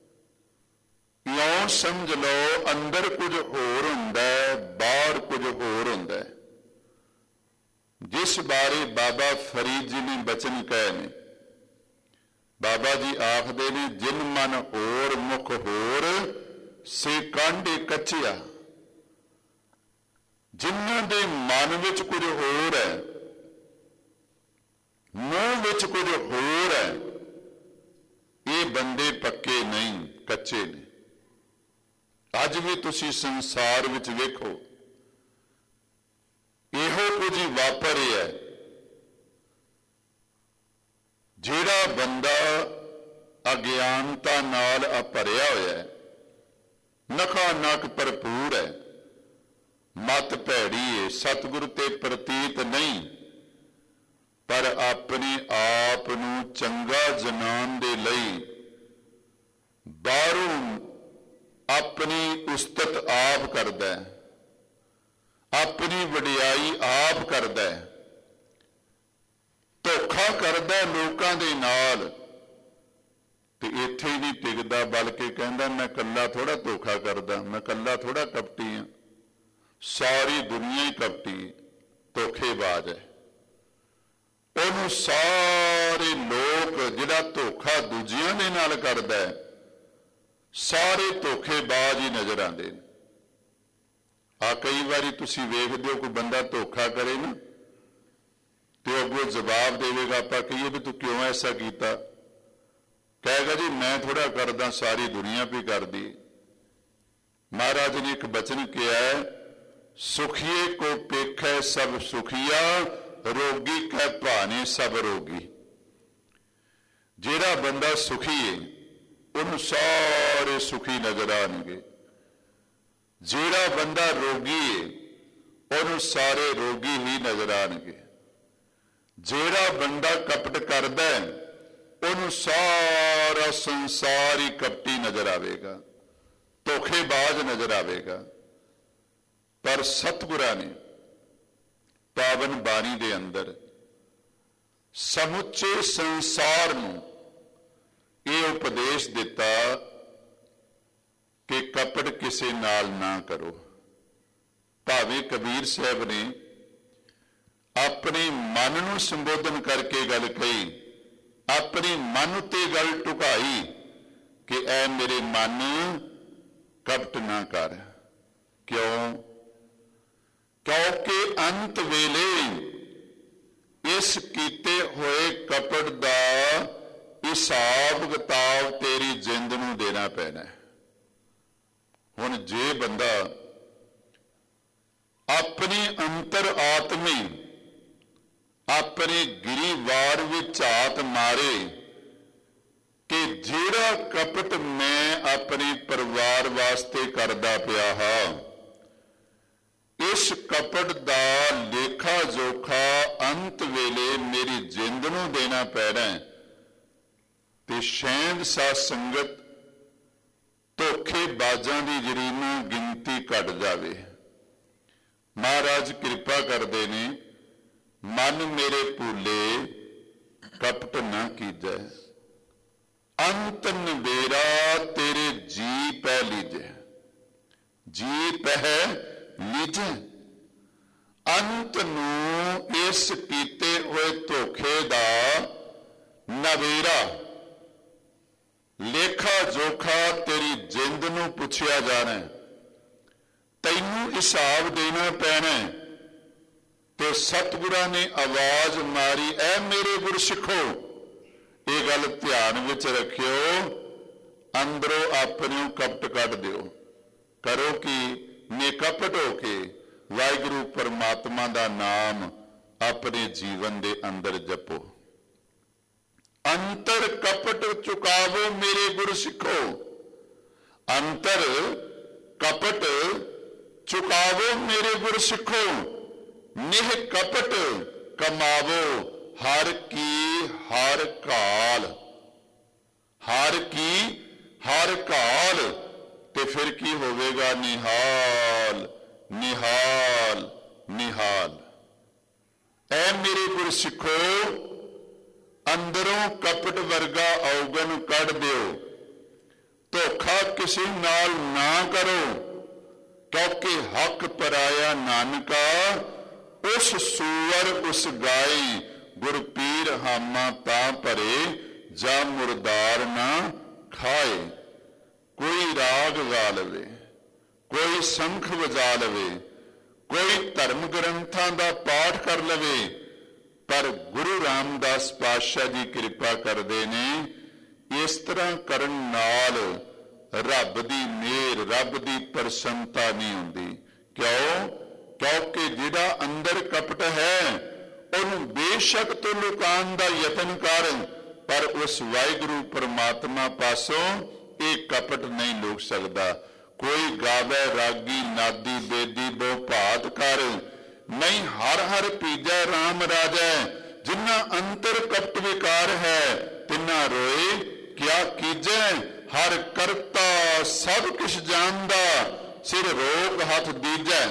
ਇਉਂ ਸਮਝ ਲਓ ਅੰਦਰ ਕੁਝ ਹੋਰ ਹੁੰਦਾ ਹੈ, ਬਾਹਰ ਕੁਝ ਹੋਰ ਹੁੰਦਾ ਹੈ। ਜਿਸ ਬਾਰੇ ਬਾਬਾ ਫਰੀਦ ਜੀ ਨੇ ਬਚਨ ਕਹੇ ਨੇ, ਬਾਬਾ ਜੀ ਆਖਦੇ ਨੇ, ਜਿਨ ਮਨ ਹੋਰ ਮੁਖ ਹੋਰ ਸੇ ਕਾਂਡੇ ਕੱਚਿਆ। ਜਿਨ੍ਹਾਂ ਦੇ ਮਨ ਵਿੱਚ ਕੁਝ ਹੋਰ ਹੈ, ਮੂੰਹ ਵਿੱਚ ਕੁਝ ਹੋਰ ਹੈ, ਇਹ ਬੰਦੇ ਪੱਕੇ ਨਹੀਂ, ਕੱਚੇ ਨੇ। ਅੱਜ ਵੀ ਤੁਸੀਂ ਸੰਸਾਰ ਵਿੱਚ ਵੇਖੋ, ਇਹੋ ਕੁਝ ਹੀ ਵਾਪਰ ਰਿਹਾ ਹੈ। ਜਿਹੜਾ ਬੰਦਾ ਅਗਿਆਨਤਾ ਨਾਲ ਭਰਿਆ ਹੋਇਆ ਹੈ, ਨਖਾ ਨਖ ਭਰਪੂਰ ਹੈ, ਮਤ ਭੈੜੀ ਹੈ, ਸਤਿਗੁਰ ਤੇ ਪ੍ਰਤੀਤ ਨਹੀਂ, ਪਰ ਆਪਣੇ ਆਪ ਨੂੰ ਚੰਗਾ ਜਨਾਨ ਦੇ ਲਈ ਬਾਹਰੋਂ ਆਪਣੀ ਉਸਤਤ ਆਪ ਕਰਦਾ ਹੈ, ਆਪਣੀ ਵਡਿਆਈ ਆਪ ਕਰਦਾ ਹੈ, ਧੋਖਾ ਕਰਦਾ ਲੋਕਾਂ ਦੇ ਨਾਲ, ਤੇ ਇੱਥੇ ਹੀ ਨਹੀਂ ਟਿਕਦਾ, ਬਲਕਿ ਕਹਿੰਦਾ ਮੈਂ ਕੱਲਾ ਥੋੜਾ ਧੋਖਾ ਕਰਦਾ, ਮੈਂ ਕੱਲਾ ਥੋੜਾ ਕਪਟੀ ਹਾਂ, ਸਾਰੀ ਦੁਨੀਆ ਹੀ ਕਪਟੀ ਧੋਖੇਬਾਜ਼ ਹੈ। ਉਹਨੂੰ ਸਾਰੇ ਲੋਕ, ਜਿਹੜਾ ਧੋਖਾ ਦੂਜਿਆਂ ਦੇ ਨਾਲ ਕਰਦਾ ਹੈ, ਸਾਰੇ ਧੋਖੇਬਾਜ਼ ਹੀ ਨਜ਼ਰ ਆਉਂਦੇ ਨੇ। ਆ ਕਈ ਵਾਰੀ ਤੁਸੀਂ ਵੇਖਦੇ ਹੋ ਕੋਈ ਬੰਦਾ ਧੋਖਾ ਕਰੇ ਨਾ, ਤੇ ਅੱਗੋਂ ਜਵਾਬ ਦੇਵੇਗਾ, ਆਪਾਂ ਕਹੀਏ ਵੀ ਤੂੰ ਕਿਉਂ ਐਸਾ ਕੀਤਾ, ਕਹੇਗਾ ਜੀ ਮੈਂ ਥੋੜਾ ਕਰਦਾ, ਸਾਰੀ ਦੁਨੀਆ ਵੀ ਕਰਦੀ। ਮਹਾਰਾਜ ਨੇ ਇੱਕ ਬਚਨ ਕਿਹਾ ਹੈ, ਸੁਖੀਏ ਕੋ ਪੇਖੈ ਸਭ ਸੁਖੀਆ, ਰੋਗੀ ਕੈ ਭਾਣੇ ਸਭ ਰੋਗੀ। ਜਿਹੜਾ ਬੰਦਾ ਸੁਖੀ ਹੈ, ਉਹਨੂੰ ਸਾਰੇ ਸੁਖੀ ਨਜ਼ਰ ਆਉਣਗੇ, ਜਿਹੜਾ ਬੰਦਾ ਰੋਗੀ ਹੈ ਉਹਨੂੰ ਸਾਰੇ ਰੋਗੀ ਹੀ ਨਜ਼ਰ ਆਣਗੇ। ਜਿਹੜਾ ਬੰਦਾ ਕਪਟ ਕਰਦਾ ਹੈ ਉਹਨੂੰ ਸਾਰਾ ਸੰਸਾਰ ਹੀ ਕਪਟੀ ਨਜ਼ਰ ਆਵੇਗਾ, ਧੋਖੇਬਾਜ਼ ਨਜ਼ਰ ਆਵੇਗਾ। ਪਰ ਸਤਿਗੁਰਾਂ ਨੇ ਪਾਵਨ ਬਾਣੀ ਦੇ ਅੰਦਰ ਸਮੁੱਚੇ ਸੰਸਾਰ ਨੂੰ ਇਹ ਉਪਦੇਸ਼ ਦਿੱਤਾ ਕਿ ਕਪਟ ਕਿਸੇ ਨਾਲ ਨਾ ਕਰੋ। ਭਾਵੇਂ ਕਬੀਰ ਸਾਹਿਬ ਨੇ ਆਪਣੇ ਮਨ ਨੂੰ ਸੰਬੋਧਨ ਕਰਕੇ ਗੱਲ ਕਹੀ, ਆਪਣੇ ਮਨ ਉੱਤੇ ਗੱਲ ਢੁਕਾਈ ਕਿ ਐ ਮੇਰੇ ਮਨ ਕਪਟ ਨਾ ਕਰ। ਕਿਉਂ? ਕਿਉਂਕਿ ਅੰਤ ਵੇਲੇ ਇਸ ਕੀਤੇ ਹੋਏ ਕਪਟ ਦਾ ਹਿਸਾਬ ਕਿਤਾਬ ਤੇਰੀ ਜਿੰਦ ਨੂੰ ਦੇਣਾ ਪੈਣਾ। ਹੁਣ ਜੇ ਬੰਦਾ ਆਪਣੀ ਅੰਤਰ ਆਤਮੀ ਆਪਣੇ ਗਿਰੀਵਾਰ ਵਿੱਚ ਝਾਤ ਮਾਰੇ ਕਿ ਜਿਹੜਾ ਕਪਟ ਮੈਂ ਆਪਣੇ ਪਰਿਵਾਰ ਵਾਸਤੇ ਕਰਦਾ ਪਿਆ ਹਾਂ, ਇਸ ਕਪਟ ਦਾ ਲੇਖਾ ਜੋਖਾ ਅੰਤ ਵੇਲੇ ਮੇਰੀ ਜਿੰਦ ਨੂੰ ਦੇਣਾ ਪੈਣਾ ਤੇ ਸ਼ੈਂਦ ਸਾਧ ਸੰਗਤ ਧੋਖੇਬਾਜ਼ਾਂ ਦੀ ਜਿਹੜੀ ਨੂੰ ਗਿਣਤੀ ਘਟ ਜਾਵੇ। ਮਹਾਰਾਜ ਕਿਰਪਾ ਕਰਦੇ ਨੇ, ਮਨ ਮੇਰੇ ਭੂਲੇ ਕਪਟ ਨਾ ਕੀਜੈ, ਅੰਤ ਨਵੇਰਾ ਤੇਰੇ ਜੀ ਪੈ ਲੀਜੈ। ਜੀ ਪਹਿ ਲੀਜੈ, ਅੰਤ ਨੂੰ ਇਸ ਕੀਤੇ ਹੋਏ ਧੋਖੇ ਦਾ ਨਵੇਰਾ ਲੇਖਾ ਜੋਖਾ ਤੇਰੀ ਜਿੰਦ ਨੂੰ ਪੁੱਛਿਆ ਜਾਣਾ, ਤੈਨੂੰ ਹਿਸਾਬ ਦੇਣਾ ਪੈਣਾ। ਤੇ ਸਤਿਗੁਰਾਂ ਨੇ ਆਵਾਜ਼ ਮਾਰੀ, ਐ ਮੇਰੇ ਗੁਰਸਿੱਖੋ, ਇਹ ਗੱਲ ਧਿਆਨ ਵਿੱਚ ਰੱਖਿਓ, ਅੰਦਰੋਂ ਆਪਣੇ ਕਪਟ ਕੱਢ ਦਿਓ। ਕਰੋ ਕਿ ਨਿਕਪਟ ਹੋ ਕੇ ਵਾਹਿਗੁਰੂ ਪਰਮਾਤਮਾ ਦਾ ਨਾਮ ਆਪਣੇ ਜੀਵਨ ਦੇ ਅੰਦਰ ਜਪੋ। ਅੰਤਰ ਕਪਟ ਚੁਕਾਵੋ ਮੇਰੇ ਗੁਰਸਿੱਖੋ, ਅੰਤਰ ਕਪਟ ਚੁਕਾਵੋ ਮੇਰੇ ਗੁਰਸਿੱਖੋ, ਨਿਹ ਕਪਟ ਕਮਾਵੋ ਹਰ ਕੀ ਹਰ ਕਾਲ। ਹਰ ਕੀ ਹਰ ਕਾਲ ਤੇ ਫਿਰ ਕੀ ਹੋਵੇਗਾ? ਨਿਹਾਲ ਨਿਹਾਲ ਨਿਹਾਲ। ਐ ਮੇਰੇ ਗੁਰਸਿੱਖੋ, ਅੰਦਰੋਂ ਕਪਟ ਵਰਗਾ ਔਗਣ ਕੱਢ ਦਿਓ, ਧੋਖਾ ਕਿਸੇ ਨਾਲ ਨਾ ਕਰੋ, ਕਿਉਂਕਿ ਹੱਕ ਪਰਾਇਆ ਨਾਨਕਾ, ਉਸ ਸੂਰ ਉਸ ਗਾਈ, ਗੁਰ ਪੀਰ ਹਾਮਾ ਤਾਂ ਭਰੇ, ਜਾ ਮੁਰਦਾਰ ਨਾ ਖਾਏ। ਕੋਈ ਰਾਗ ਗਾ ਲਵੇ, ਕੋਈ ਸੰਖ ਵਜਾ ਲਵੇ, ਕੋਈ ਧਰਮ ਗ੍ਰੰਥਾਂ ਦਾ ਪਾਠ ਕਰ ਲਵੇ, ਪਰ ਗੁਰੂ ਰਾਮਦਾਸ ਪਾਤਸ਼ਾਹ ਜੀ ਕਿਰਪਾ ਕਰਦੇ ਨੇ, ਇਸ ਤਰ੍ਹਾਂ ਕਰਨ ਨਾਲ ਰੱਬ ਦੀ ਮਿਹਰ, ਰੱਬ ਦੀ ਪ੍ਰਸੰਨਤਾ ਨਹੀਂ ਹੁੰਦੀ। ਕਿਉਂ? ਕਿਉਂਕਿ ਜਿਹੜਾ ਅੰਦਰ ਕਪਟ ਹੈ ਉਹਨੂੰ ਬੇਸ਼ੱਕ ਤੋਂ ਲੁਕਾਉਣ ਦਾ ਯਤਨ ਕਰ, ਪਰ ਉਸ ਵਾਹਿਗੁਰੂ ਪਰਮਾਤਮਾ ਪਾਸੋਂ ਇਹ ਕਪਟ ਨਹੀਂ ਲੁਕ ਸਕਦਾ। ਕੋਈ ਗਾਵੇ ਰਾਗੀ ਨਾਦੀ ਬੇਦੀ ਬਹੁ ਭਾਤ ਕਰ, ਨਹੀਂ ਹਰ ਹਰ ਪੀਜੈ ਰਾਮ ਰਾਜੈ, ਜਿਨ੍ਹਾਂ ਅੰਤਰ ਕਪਟ ਵਿਕਾਰ ਹੈ ਤਿਨਾਂ ਰੋਏ ਕਿਆ ਕੀਜੈ। ਹਰ ਕਰਤਾ ਸਭ ਕਿਛ ਜਾਣਦਾ, ਸਿਰ ਰੋਗ ਹੱਥ ਦੀਜੈ।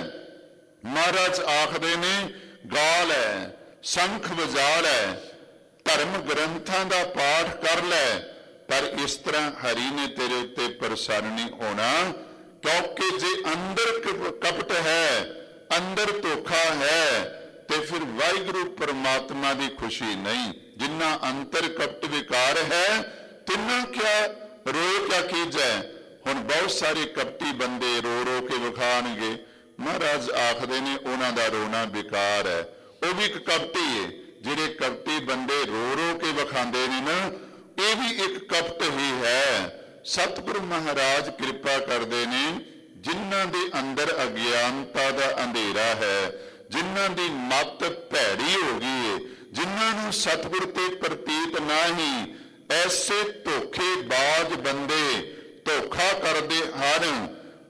ਮਹਾਰਾਜ ਆਖਦੇ ਨੇ, ਗਾ ਲੈ, ਸੰਖ ਵਜਾ ਲੈ, ਧਰਮ ਗ੍ਰੰਥਾਂ ਦਾ ਪਾਠ ਕਰ ਲੈ, ਪਰ ਇਸ ਤਰ੍ਹਾਂ ਹਰੀ ਨੇ ਤੇਰੇ ਉੱਤੇ ਪ੍ਰਸੰਨ ਨਹੀਂ ਹੋਣਾ। ਕਿਉਂਕਿ ਜੇ ਅੰਦਰ ਕਪਟ ਹੈ, ਅੰਦਰ ਧੋਖਾ ਹੈ, ਤੇ ਫਿਰ ਵਾਹਿਗੁਰੂ ਪਰਮਾਤਮਾ ਦੀ ਖੁਸ਼ੀ ਨਹੀਂ। ਜਿੰਨਾ ਅੰਤਰ ਕਪਟ ਵਿਕਾਰ ਹੈ ਤਿੰਨਾ ਕਿਆ ਰੋ ਕਿਆ ਕੀਜੈ। ਹੁਣ ਬਹੁਤ ਸਾਰੇ ਕਪਟੀ ਬੰਦੇ ਰੋ ਰੋ ਕੇ ਵਿਖਾਣਗੇ, ਮਹਾਰਾਜ ਆਖਦੇ ਨੇ ਉਹਨਾਂ ਦਾ ਰੋਣਾ ਬੇਕਾਰ ਹੈ। ਉਹ ਵੀ ਇੱਕ ਕਪਟੀ ਹੈ। ਜਿਹੜੇ ਕਪਟੀ ਬੰਦੇ ਰੋ ਰੋ ਕੇ ਵਿਖਾਉਂਦੇ ਨੇ ਨਾ, ਇਹ ਵੀ ਇੱਕ ਕਪਟ ਹੀ ਹੈ। ਸਤਿਗੁਰੂ ਮਹਾਰਾਜ ਕਿਰਪਾ ਕਰਦੇ ਨੇ, ਜਿਨ੍ਹਾਂ ਦੇ ਅੰਦਰ ਅਗਿਆਨਤਾ ਦਾ ਅੰਧੇਰਾ ਹੈ, ਜਿਨ੍ਹਾਂ ਦੀ ਮੱਤ ਭੈੜੀ ਹੋ ਗਈ ਹੈ, ਜਿਨ੍ਹਾਂ ਨੂੰ ਸਤਿਗੁਰ ਤੇ ਪ੍ਰਤੀਤ ਨਹੀਂ, ਐਸੇ ਧੋਖੇਬਾਜ਼ ਬੰਦੇ ਧੋਖਾ ਕਰਦੇ ਹਨ।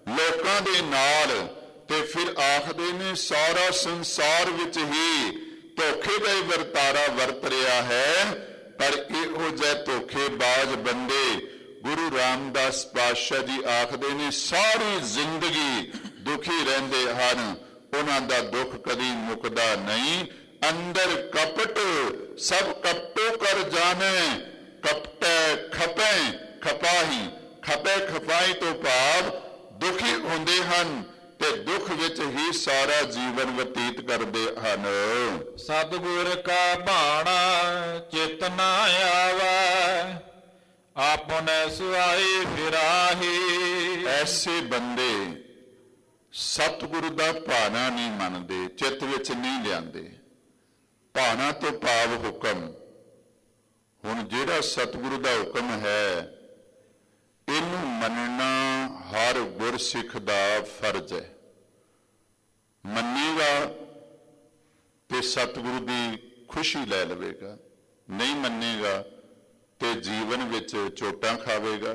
ਲੋਕਾਂ ਦੇ ਨਾਲ, ਤੇ ਫਿਰ ਆਖਦੇ ਨੇ ਸਾਰਾ ਸੰਸਾਰ ਵਿੱਚ ਹੀ ਧੋਖੇ ਦਾ ਹੀ ਵਰਤਾਰਾ ਵਰਤ ਰਿਹਾ ਹੈ। ਪਰ ਇਹੋ ਜਿਹੇ ਧੋਖੇਬਾਜ਼ ਬੰਦੇ ਗੁਰੂ ਰਾਮਦਾਸ ਪਾਤਸ਼ਾਹ ਜੀ ਆਖਦੇ ਨੇ ਸਾਰੀ ਜ਼ਿੰਦਗੀ ਦੁਖੀ ਰਹਿੰਦੇ ਹਨ, ਉਹਨਾਂ ਦਾ ਦੁੱਖ ਕਦੀ ਮੁੱਕਦਾ ਨਹੀਂ। ਅੰਦਰ ਕਪਟ ਸਭ ਕਪਟੋ ਕਰ ਜਾਣੇ, ਕਪਟੈ ਖਪੈ ਖਪਾਹੀ, ਖਪੈ ਖਪਾਈ ਤੋਂ ਭਾਵ ਦੁਖੀ ਹੁੰਦੇ ਹਨ ਤੇ ਦੁੱਖ ਵਿੱਚ ਹੀ ਸਾਰਾ ਜੀਵਨ ਬਤੀਤ ਕਰਦੇ ਹਨ। ਸਤਿਗੁਰ ਕਾ ਬਾਣਾ ਚਿਤ ਨ ਆਵੈ, ਆਪਨੇ ਸੁਆਈ ਫਿਰਾਹੀ। ਐਸੇ ਬੰਦੇ ਸਤਿਗੁਰੂ ਦਾ ਭਾਣਾ ਨਹੀਂ ਮੰਨਦੇ, ਚਿੱਤ ਵਿੱਚ ਨਹੀਂ ਲਿਆਂਦੇ। ਭਾਣਾ ਤੋਂ ਭਾਵ ਹੁਕਮ। ਹੁਣ ਜਿਹੜਾ ਸਤਿਗੁਰੂ ਦਾ ਹੁਕਮ ਹੈ ਇਹਨੂੰ ਮੰਨਣਾ ਹਰ ਗੁਰਸਿੱਖ ਦਾ ਫਰਜ਼ ਹੈ। ਮੰਨੇਗਾ ਤੇ ਸਤਿਗੁਰੂ ਦੀ ਖੁਸ਼ੀ ਲੈ ਲਵੇਗਾ, ਨਹੀਂ ਮੰਨੇਗਾ ਤੇ ਜੀਵਨ ਵਿੱਚ ਚੋਟਾਂ ਖਾਵੇਗਾ।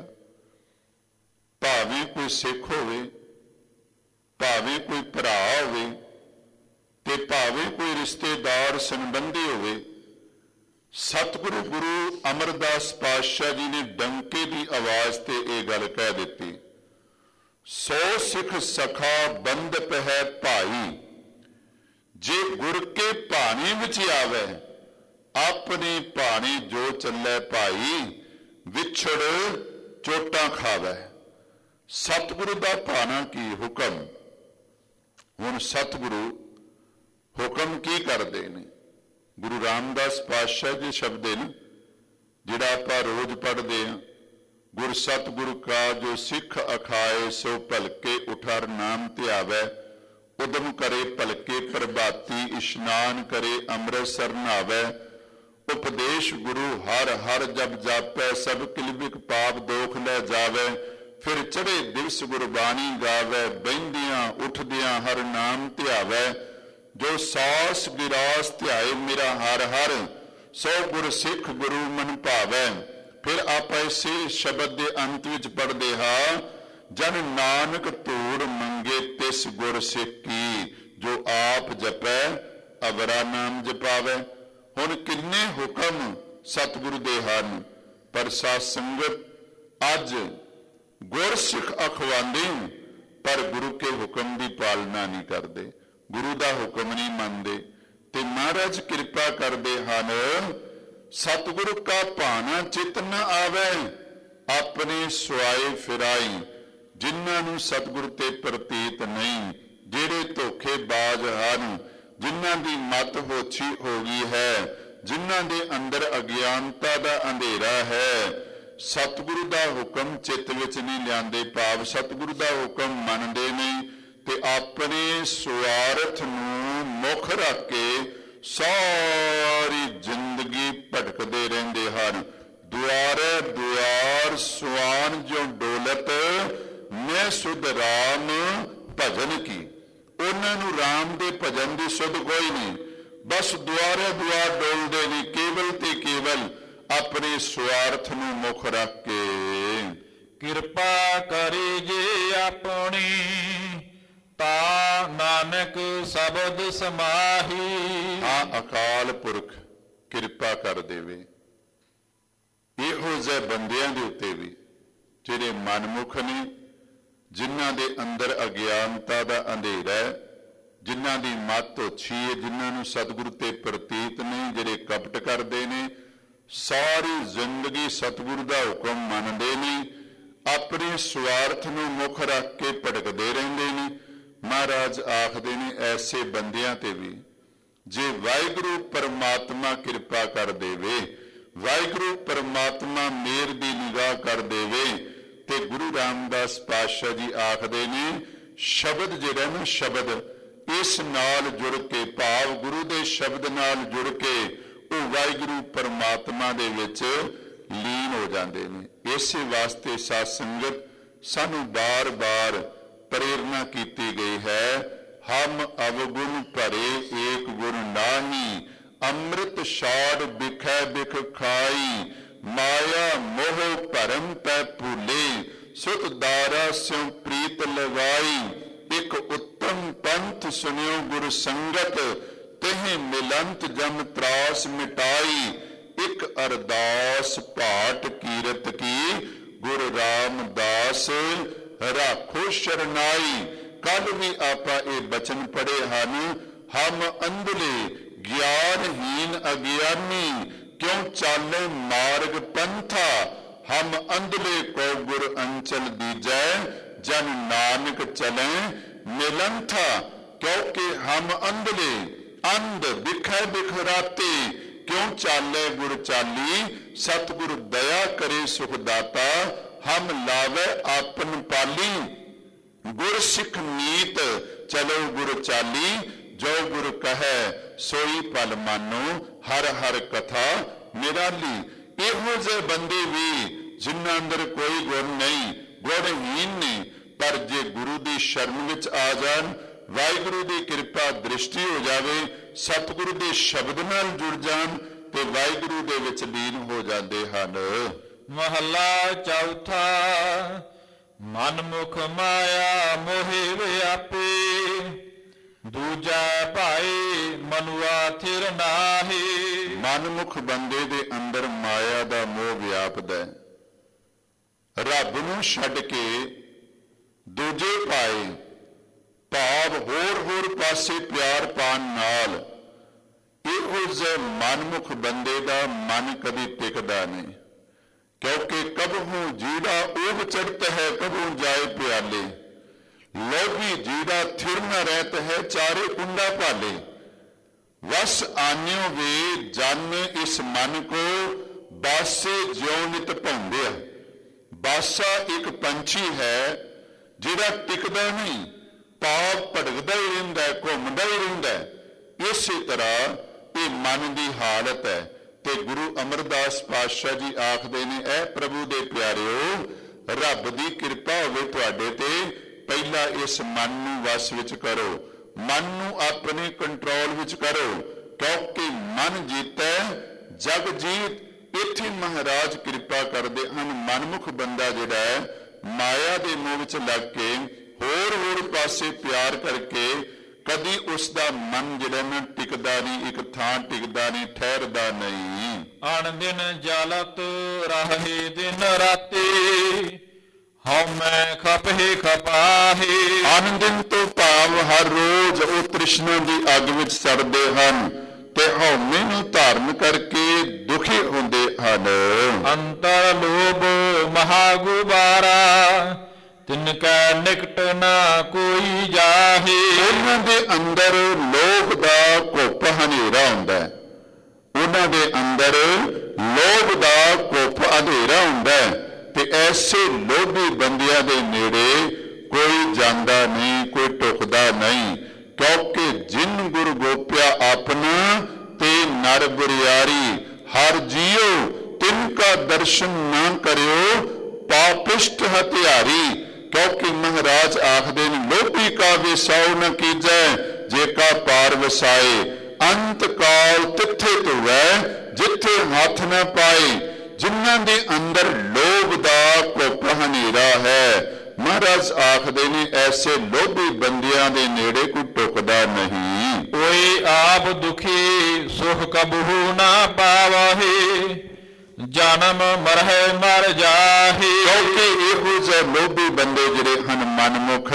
ਭਾਵੇਂ ਕੋਈ ਸਿੱਖ ਹੋਵੇ, ਭਾਵੇਂ ਕੋਈ ਭਰਾ ਹੋਵੇ, ਤੇ ਭਾਵੇਂ ਕੋਈ ਰਿਸ਼ਤੇਦਾਰ ਸੰਬੰਧੀ ਹੋਵੇ, ਸਤਿਗੁਰੂ ਗੁਰੂ ਅਮਰਦਾਸ ਪਾਤਸ਼ਾਹ ਜੀ ਨੇ ਡੰਕੇ ਦੀ ਆਵਾਜ਼ ਤੇ ਇਹ ਗੱਲ ਕਹਿ ਦਿੱਤੀ, ਸੋ ਸਿੱਖ ਸਖਾ ਬੰਦਪ ਹੈ ਭਾਈ, ਜੇ ਗੁਰ ਕੇ ਭਾਣੇ ਵਿੱਚ ਆਵੇ, ਆਪਣੇ ਭਾਣੇ ਜੋ ਚੱਲੇ ਭਾਈ, ਵਿਛੜ ਚੋਟਾਂ ਖਾਵੇ। ਸਤਿਗੁਰੂ ਦਾ ਭਾਣਾ ਕੀ? ਹੁਕਮ। ਹੁਣ ਸਤਿਗੁਰੂ ਹੁਕਮ ਕੀ ਕਰਦੇ ਨੇ? ਗੁਰੂ ਰਾਮਦਾਸ ਪਾਤਸ਼ਾਹ ਜੀ ਸ਼ਬਦ ਨੇ ਜਿਹੜਾ ਆਪਾਂ ਰੋਜ਼ ਪੜ੍ਹਦੇ ਹਾਂ, ਗੁਰ ਸਤਿਗੁਰੂ ਕਾ ਜੋ ਸਿੱਖ ਅਖਾਏ, ਸੋ ਭਲਕੇ ਉਠਾਰ ਨਾਮ ਧਿਆਵੈ, ਉਦਮ ਕਰੇ ਭਲਕੇ ਪ੍ਰਭਾਤੀ, ਇਸ਼ਨਾਨ ਕਰੇ ਅੰਮ੍ਰਿਤਸਰ ਨਹਾਵੈ, ਉਪਦੇਸ਼ ਗੁਰੂ ਹਰ ਹਰ ਜਪ ਜਾਪੈ, ਸਭ ਕਿਲਬਿਕ ਪਾਪ ਦੋਖ ਲੈ ਜਾਵੈ, ਫਿਰ ਚੜੇ ਦਿਵਸ ਗੁਰਬਾਣੀ ਗਾਵੈ, ਬਹਿੰਦਿਆਂ ਉੱਠਦਿਆਂ ਹਰ ਨਾਮ ਧਿਆਵੈ, ਜੋ ਸਾਸ ਗਿਰਾਸ ਧਿਆਏ ਮੇਰਾ ਹਰ ਹਰ, ਸੋ ਗੁਰ ਸਿੱਖ ਗੁਰੂ ਮਨ ਭਾਵੈ। ਫਿਰ ਆਪਾਂ ਇਸੇ ਸ਼ਬਦ ਦੇ ਅੰਤ ਵਿੱਚ ਪੜ੍ਹਦੇ ਹਾਂ, ਜਨ ਨਾਨਕ ਧੂੜ ਮੰਗੇ ਤਿਸ ਗੁਰ ਸਿੱਖੀ, ਜੋ ਆਪ ਜਪੈ ਅਵਰਾ ਨਾਮ ਜਪਾਵੈ। ਹੁਣ ਕਿੰਨੇ ਹੁਕਮ ਸਤਿਗੁਰੂ ਦੇ ਹਨ, ਪਰ ਸਾਧ ਸੰਗਤ ਅੱਜ ਗੁਰਸਿੱਖ ਅਖਵਾਉਂਦੇ ਪਰ ਗੁਰੂ ਕੇ ਹੁਕਮ ਦੀ ਪਾਲਣਾ ਨਹੀਂ ਕਰਦੇ, ਗੁਰੂ ਦਾ ਹੁਕਮ ਨਹੀਂ ਮੰਨਦੇ। ਤੇ ਮਹਾਰਾਜ ਕਿਰਪਾ ਕਰਦੇ ਹਨ, ਸਤਿਗੁਰੂ ਕਾ ਭਾਣਾ ਚਿਤ ਨ ਆਵੇ, ਆਪਣੇ ਸੁਆਏ ਫਿਰਾਈ। ਜਿਨ੍ਹਾਂ ਨੂੰ ਸਤਿਗੁਰੂ ਤੇ ਪ੍ਰਤੀਤ ਨਹੀਂ, ਜਿਹੜੇ ਧੋਖੇਬਾਜ਼ ਹਨ, ਜਿਨ੍ਹਾਂ ਦੀ ਮਤ ਹੋਛੀ ਹੋ ਗਈ ਹੈ, ਜਿਨ੍ਹਾਂ ਦੇ ਅੰਦਰ ਅਗਿਆਨਤਾ ਦਾ ਅੰਧੇਰਾ ਹੈ, ਸਤਿਗੁਰੂ ਦਾ ਹੁਕਮ ਚਿੱਤ ਵਿੱਚ ਨਹੀਂ ਲਿਆਂਦੇ, ਭਾਵ ਸਤਿਗੁਰੂ ਦਾ ਹੁਕਮ ਮੰਨਦੇ ਨਹੀਂ ਤੇ ਆਪਣੇ ਸੁਆਰਥ ਨੂੰ ਮੁੱਖ ਰੱਖ ਕੇ ਸਾਰੀ ਜ਼ਿੰਦਗੀ ਭਟਕਦੇ ਰਹਿੰਦੇ ਹਨ। ਦੁਆਰੇ ਦੁਆਰ ਸੁਆਨ ਜੋ ਡੋਲਤ, ਮੈਂ ਸੁਧ ਰਾਮ ਭਜਨ ਕੀ। ਉਹਨਾਂ ਨੂੰ ਰਾਮ ਦੇ ਭਜਨ ਦੀ ਸੁਧ ਕੋਈ ਨਹੀਂ, ਬਸ ਦੁਆਰੇ ਦੁਆਰ ਡੋਲਦੇ ਨੇ, ਕੇਵਲ ਤੇ ਕੇਵਲ ਆਪਣੇ ਸੁਆਰਥ ਨੂੰ ਮੁੱਖ ਰੱਖ ਕੇ। ਕਿਰਪਾ ਕਰੇ ਜੇ ਆਪਣੀ, ਤਾ ਨਾਨਕ ਸ਼ਬਦ ਸਮਾਹੀ। ਹਾਂ, ਅਕਾਲ ਪੁਰਖ ਕਿਰਪਾ ਕਰ ਦੇਵੇ ਇਹੋ ਜਿਹੇ ਬੰਦਿਆਂ ਦੇ ਉੱਤੇ ਵੀ ਜਿਹੜੇ ਮਨਮੁਖ ਨੇ, ਜਿਨ੍ਹਾਂ ਦੇ ਅੰਦਰ ਅਗਿਆਨਤਾ ਦਾ ਅੰਧੇਰਾ ਹੈ, ਜਿਨ੍ਹਾਂ ਦੀ ਮੱਤ ਉੱਚੀ ਹੈ, ਜਿਨ੍ਹਾਂ ਨੂੰ ਸਤਿਗੁਰੂ ਤੇ ਪ੍ਰਤੀਤ ਨਹੀਂ, ਜਿਹੜੇ ਕਪਟ ਕਰਦੇ ਨੇ, ਸਾਰੀ ਜ਼ਿੰਦਗੀ ਸਤਿਗੁਰੂ ਦਾ ਹੁਕਮ ਮੰਨਦੇ ਨਹੀਂ, ਆਪਣੇ ਸਵਾਰਥ ਨੂੰ ਮੁੱਖ ਰੱਖ ਕੇ ਭਟਕਦੇ ਰਹਿੰਦੇ ਨੇ। ਮਹਾਰਾਜ ਆਖਦੇ ਨੇ ਐਸੇ ਬੰਦਿਆਂ ਤੇ ਵੀ ਜੇ ਵਾਹਿਗੁਰੂ ਪਰਮਾਤਮਾ ਕਿਰਪਾ ਕਰ ਦੇਵੇ, ਵਾਹਿਗੁਰੂ ਪਰਮਾਤਮਾ ਮੇਰ ਦੀ ਨਿਗਾਹ ਕਰ ਦੇਵੇ, ਤੇ ਗੁਰੂ ਰਾਮਦਾਸ ਪਾਤਸ਼ਾਹ ਜੀ ਆਖਦੇ ਨੇ ਸ਼ਬਦ ਜਿਹੜਾ ਨਾ, ਸ਼ਬਦ ਇਸ ਨਾਲ ਜੁੜ ਕੇ, ਭਾਵ ਗੁਰੂ ਦੇ ਸ਼ਬਦ ਨਾਲ ਜੁੜ ਕੇ ਉਹ ਵਾਹਿਗੁਰੂ ਪਰਮਾਤਮਾ ਦੇ ਵਿੱਚ ਲੀਨ ਹੋ ਜਾਂਦੇ ਨੇ। ਇਸੇ ਵਾਸਤੇ ਸਾਧ ਸੰਗਤ ਸਾਨੂੰ ਬਾਰ-ਬਾਰ ਪ੍ਰੇਰਨਾ ਕੀਤੀ ਗਈ ਹੈ, ਹਮ ਅਵਗੁਣ ਭਰੇ ਏਕ ਗੁਣ ਨਾਹੀ, ਅੰਮ੍ਰਿਤ ਛਾੜ ਬਿਖੈ ਬਿਖ ਖਾਈ, ਮਾਇਆ ਮੋਹ ਭਰਮ ਪੈ ਭੂਲੇ, ਸੁਤ ਦਾਰਾ ਸਿਉ ਪ੍ਰੀਤ ਲਗਾਈ। ਇੱਕ ਉੱਤਮ ਪੰਥ ਸੁਨਿਓ ਗੁਰ ਸੰਗਤ, ਤਿਹ ਮਿਲੰਤ ਜਮ ਤਰਾਸ ਮਿਟਾਈ। ਇੱਕ ਅਰਦਾਸ ਭਾਟ ਕੀਰਤ ਕੀ, ਗੁਰੂ ਰਾਮਦਾਸ ਰਾਖੋ ਸ਼ਰਨਾਈ। ਕੱਲ ਵੀ ਆਪਾਂ ਇਹ ਬਚਨ ਪੜ੍ਹੇ ਹਨ, ਹਮ ਅੰਧਲੇ ਗਿਆਨਹੀਨ ਅਗਿਆਨੀ, ਕਿਉਂ ਚਾਲੇ ਮਾਰਗ ਪੰਥਾ। ਹਮ ਅੰਧਲੇ ਕੋ ਗੁਰ ਅੰਚਲ ਦੀਜੈ, ਜਨ ਨਾਨਕ ਚਲੇ ਮਿਲੰਥਾ। ਕਿਉਂਕਿ ਹਮ ਅੰਧਲੇ ਅੰਧ ਬਿਖੈ ਬਿਖਰਾਤੇ, ਕਿਉਂ ਚਾਲੇ ਗੁਰ ਚਾਲੀ। ਸਤਿਗੁਰ ਦਇਆ ਕਰੇ ਸੁਖ ਦਾਤਾ, ਹਮ ਲਾਵੇ ਆਪਨ ਪਾਲੀ। ਗੁਰ ਸਿੱਖ ਨੀਤ ਚਲੋ ਗੁਰ ਚਾਲੀ, ਜੋ ਗੁਰ ਕਹੈ ਸੋਈ ਪਲ ਮਾਨੋ। ਹਰ ਹਰ ਕਥਾ ਨਿਰਾਲੀ। ਇਹੋ ਜਿਹੇ ਬੰਦੇ ਵੀ ਜਿਨ੍ਹਾਂ ਅੰਦਰ ਕੋਈ ਗੁਣ ਨਹੀਂ, ਗੁਣਹੀਨ ਨੇ, ਪਰ ਜੇ ਗੁਰੂ ਦੀ ਸ਼ਰਨ ਵਿੱਚ ਆ ਜਾਣ, ਵਾਹਿਗੁਰੂ ਦੀ ਕਿਰਪਾ ਦ੍ਰਿਸ਼ਟੀ ਹੋ ਜਾਵੇ, ਸਤਿਗੁਰੂ ਦੇ ਸ਼ਬਦ ਨਾਲ ਜੁੜ ਜਾਣ ਤੇ ਵਾਹਿਗੁਰੂ ਦੇ ਵਿੱਚ ਲੀਨ ਹੋ ਜਾਂਦੇ ਹਨ। ਮਹੱਲਾ ਚੌਥਾ। ਮਨ ਮੁਖ ਮਾਇਆ ਮੋਹਿ ਵਿਆਪੇ, ਦੂਜਾ ਭਾਈ ਮਨੁਆ ਥਿਰ ਨਾਹੀ। ਮਨਮੁਖ ਬੰਦੇ ਦੇ ਅੰਦਰ ਮਾਇਆ ਦਾ ਮੋਹ ਵਿਆਪਦਾ ਹੈ। ਰੱਬ ਨੂੰ ਛੱਡ ਕੇ ਦੂਜੇ ਪਾਏ ਭਾਵ ਹੋਰ ਹੋਰ ਪਾਸੇ ਪਿਆਰ ਪਾਣ ਨਾਲ ਇਹੋ ਜਿਹੇ ਮਨਮੁਖ ਬੰਦੇ ਦਾ ਮਨ ਕਦੀ ਟਿਕਦਾ ਨਹੀਂ। ਕਿਉਂਕਿ ਕਬਹੂ ਜੀੜਾ ਉਹ ਚੜਤ ਹੈ, ਕਬਹੂ ਜਾਏ ਪਿਆਲੇ। ਲੋਭੀ ਜੀੜਾ ਥਿਰ ਨ ਰਹਿਤ ਹੈ, ਚਾਰੇ ਕੁੰਡਾ ਭਾਲੇ। ਵਸ ਆਨਿਓ ਵੇ ਜਨ ਇਸ ਮਨ ਕੋ, ਬਾਸੇ ਜਿਉ ਨਿਤ ਭੌਂਦਿਆ। ਬਾਸਾ ਇੱਕ ਪੰਛੀ ਹੈ ਜਿਹੜਾ ਟਿਕਦਾ ਨਹੀਂ, ਭਾਵ ਭਟਕਦਾ ਹੀ ਰਹਿੰਦਾ, ਘੁੰਮਦਾ ਹੀ ਰਹਿੰਦਾ। ਇਸੇ ਤਰ੍ਹਾਂ ਇਹ ਮਨ ਦੀ ਹਾਲਤ ਹੈ। ਤੇ ਗੁਰੂ ਅਮਰਦਾਸ ਪਾਤਸ਼ਾਹ ਜੀ ਆਖਦੇ ਨੇ, ਐ ਪ੍ਰਭੂ ਦੇ ਪਿਆਰਿਓ, ਰੱਬ ਦੀ ਕਿਰਪਾ ਹੋਵੇ ਤੁਹਾਡੇ ਤੇ, ਪਹਿਲਾਂ ਇਸ ਮਨ ਨੂੰ ਵਸ ਵਿੱਚ ਕਰੋ, ਮਨ ਨੂੰ ਆਪਣੇ ਕੰਟਰੋਲ ਵਿੱਚ ਕਰੋ। ਕਿਉਂਕਿ ਮਨ ਜੀਤੈ ਜਗ ਜੀਤ। ਇੱਥੇ ਮਹਾਰਾਜ ਕਿਰਪਾ ਕਰਦੇ ਹਨ। ਮਨਮੁਖ ਬੰਦਾ ਜਿਹੜਾ ਹੈ, ਮਾਇਆ ਦੇ ਮੋਹ ਵਿੱਚ ਲੱਗ ਕੇ ਹੋਰ ਹੋਰ ਪਾਸੇ ਪਿਆਰ ਕਰਕੇ ਕਦੀ ਉਸ ਦਾ ਮਨ ਜਿਹੜਾ ਨਾ ਟਿਕਦਾ ਨਹੀਂ, ਇੱਕ ਥਾਂ ਟਿਕਦਾ ਨਹੀਂ, ਠਹਿਰਦਾ ਨਹੀਂ। ਅਣ ਦਿਨ ਜਲਤ ਰਹੇ ਦਿਨ ਰਾਤੀ, ਹਉ ਮੈਂ ਖਪੇ ਖਪਾਹੀ। ਅਣ ਦਿਨ ਤੋਂ ਭਾਵ ਹਰ ਰੋਜ਼ ਉਹ ਤ੍ਰਿਸ਼ਨਾ ਦੀ ਅੱਗ ਵਿੱਚ ਸੜਦੇ ਹਨ ਤੇ ਹਉਮੈ ਨੂੰ ਧਾਰਨ ਕਰਕੇ ਦੁਖੀ ਹੁੰਦੇ ਹਨ। ਅੰਤਰ ਲੋਭ ਮਹਾ ਗੁਬਾਰਾ, ਤਿਨ ਕੈ ਨਿਕਟ ਨਾ ਕੋਈ ਜਾਹੇ। ਉਹਨਾਂ ਦੇ ਅੰਦਰ ਲੋਭ ਦਾ ਘੁੱਪ ਹਨੇਰਾ ਹੁੰਦਾ ਹੈ। ਉਹਨਾਂ ਦੇ ਅੰਦਰ ਲੋਭ ਦਾ ਘੁੱਪ ਅੰਧੇਰਾ ਹੁੰਦਾ ਹੈ ਤੇ ਐਸੇ ਲੋਭੀ ਬੰਦਿਆਂ ਦੇ ਨੇੜੇ ਕੋਈ ਜਾਂਦਾ ਨਹੀਂ, ਕੋਈ ਟੁਕਦਾ ਨਹੀਂ। ਕਿਉਂਕਿ ਜਿਨ ਗੁਰ ਗੋਪਿਆ ਆਪਣਾ, ਤੇ ਨਰ ਬੁਰਿਆਰੀ। ਹਰ ਜੀਓ ਤਿਨ ਕਾ ਦਰਸ਼ਨ ਨਾ ਕਰਿਓ, ਪਾਪਿਸ਼ਟ ਹਥਿਆਰੀ। ਕਿਉਂਕਿ ਮਹਾਰਾਜ ਆਖਦੇ ਨੇ, ਲੋਭੀ ਕਾ ਵਿਸਾਉ ਨ ਕੀਜੈ, ਜੇ ਕਾ ਪਾਰ ਵਸਾਏ। ਅੰਤ ਕਾਲ ਤਿੱਥੇ ਧੁਵੈ, ਜਿੱਥੇ ਹੱਥ ਨਾ ਪਾਏ। ਜਿਨ੍ਹਾਂ ਦੇ ਅੰਦਰ ਲੋਭ ਦਾ ਘੁੱਪ ਹਨੇਰਾ ਹੈ, ਮਹਾਰਾਜ ਆਖਦੇ ਨੇ, ਐਸੇ ਲੋਭੀ ਬੰਦਿਆਂ ਦੇ ਨੇੜੇ ਕੋਈ ਟੁਕਦਾ ਨਹੀਂ। ਕੋਈ ਆਪ ਦੁਖੀ ਸੁਖ ਕਬਹੂ ਨਾ ਪਾਵਹਿ, ਜਨਮ ਮਰਹਿ ਮਰ ਜਾਹੇ। ਕਿਉਂਕਿ ਇਹੋ ਜਿਹੇ ਲੋਭੀ ਬੰਦੇ ਜਿਹੜੇ ਹਨ ਮਨਮੁਖ,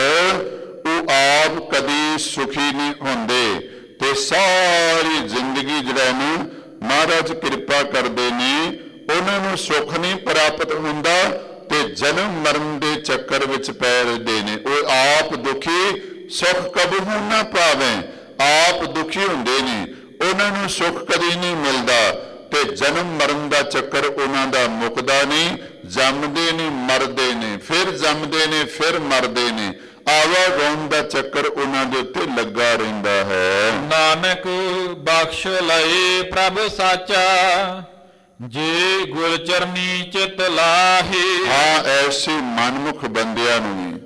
ਉਹ ਆਪ ਕਦੀ ਸੁਖੀ ਨਹੀਂ ਹੁੰਦੇ ਤੇ ਸਾਰੀ ਜ਼ਿੰਦਗੀ ਜਿਹੜਾ ਨਾ ਮਹਾਰਾਜ ਕਿਰਪਾ ਕਰਦੇ ਨੇ, ਉਹਨਾਂ ਨੂੰ ਸੁੱਖ ਨਹੀਂ ਪ੍ਰਾਪਤ ਹੁੰਦਾ ਤੇ ਜਨਮ ਮਰਨ ਦੇ ਚੱਕਰ ਵਿੱਚ ਪੈ ਰਹਿੰਦੇ ਨੇ। ਉਹ ਆਪ ਦੁਖੀ ਸੁਖ ਕਬਹੂ ਨਾ ਪਾਵੇ, ਆਪ ਦੁਖੀ ਹੁੰਦੇ ਨੇ, ਉਹਨਾਂ ਨੂੰ ਸੁੱਖ ਕਦੀ ਨਹੀਂ ਮਿਲਦਾ ਤੇ ਜਨਮ ਮਰਨ ਦਾ ਚੱਕਰ ਉਹਨਾਂ ਦਾ ਮੁੱਕਦਾ ਨਹੀਂ। ਜੰਮਦੇ ਨੇ, ਮਰਦੇ ਨੇ, ਫਿਰ ਜੰਮਦੇ ਨੇ, ਫਿਰ ਮਰਦੇ ਨੇ। ਆਵਾ ਗਾਉਣ ਦਾ ਚੱਕਰ ਉਹਨਾਂ ਦੇ ਉੱਤੇ ਲੱਗਾ ਰਹਿੰਦਾ ਹੈ। ਨਾਨਕ ਬਖਸ਼ ਲਏ ਪ੍ਰਭ ਸਾਚਾ, ਜੇ ਗੁਰ ਚਰਨੀ ਚਿਤ ਲਾਹੇ। ਹਾਂ, ਐਸੇ ਮਨਮੁਖ ਬੰਦਿਆਂ ਨੂੰ ਵੀ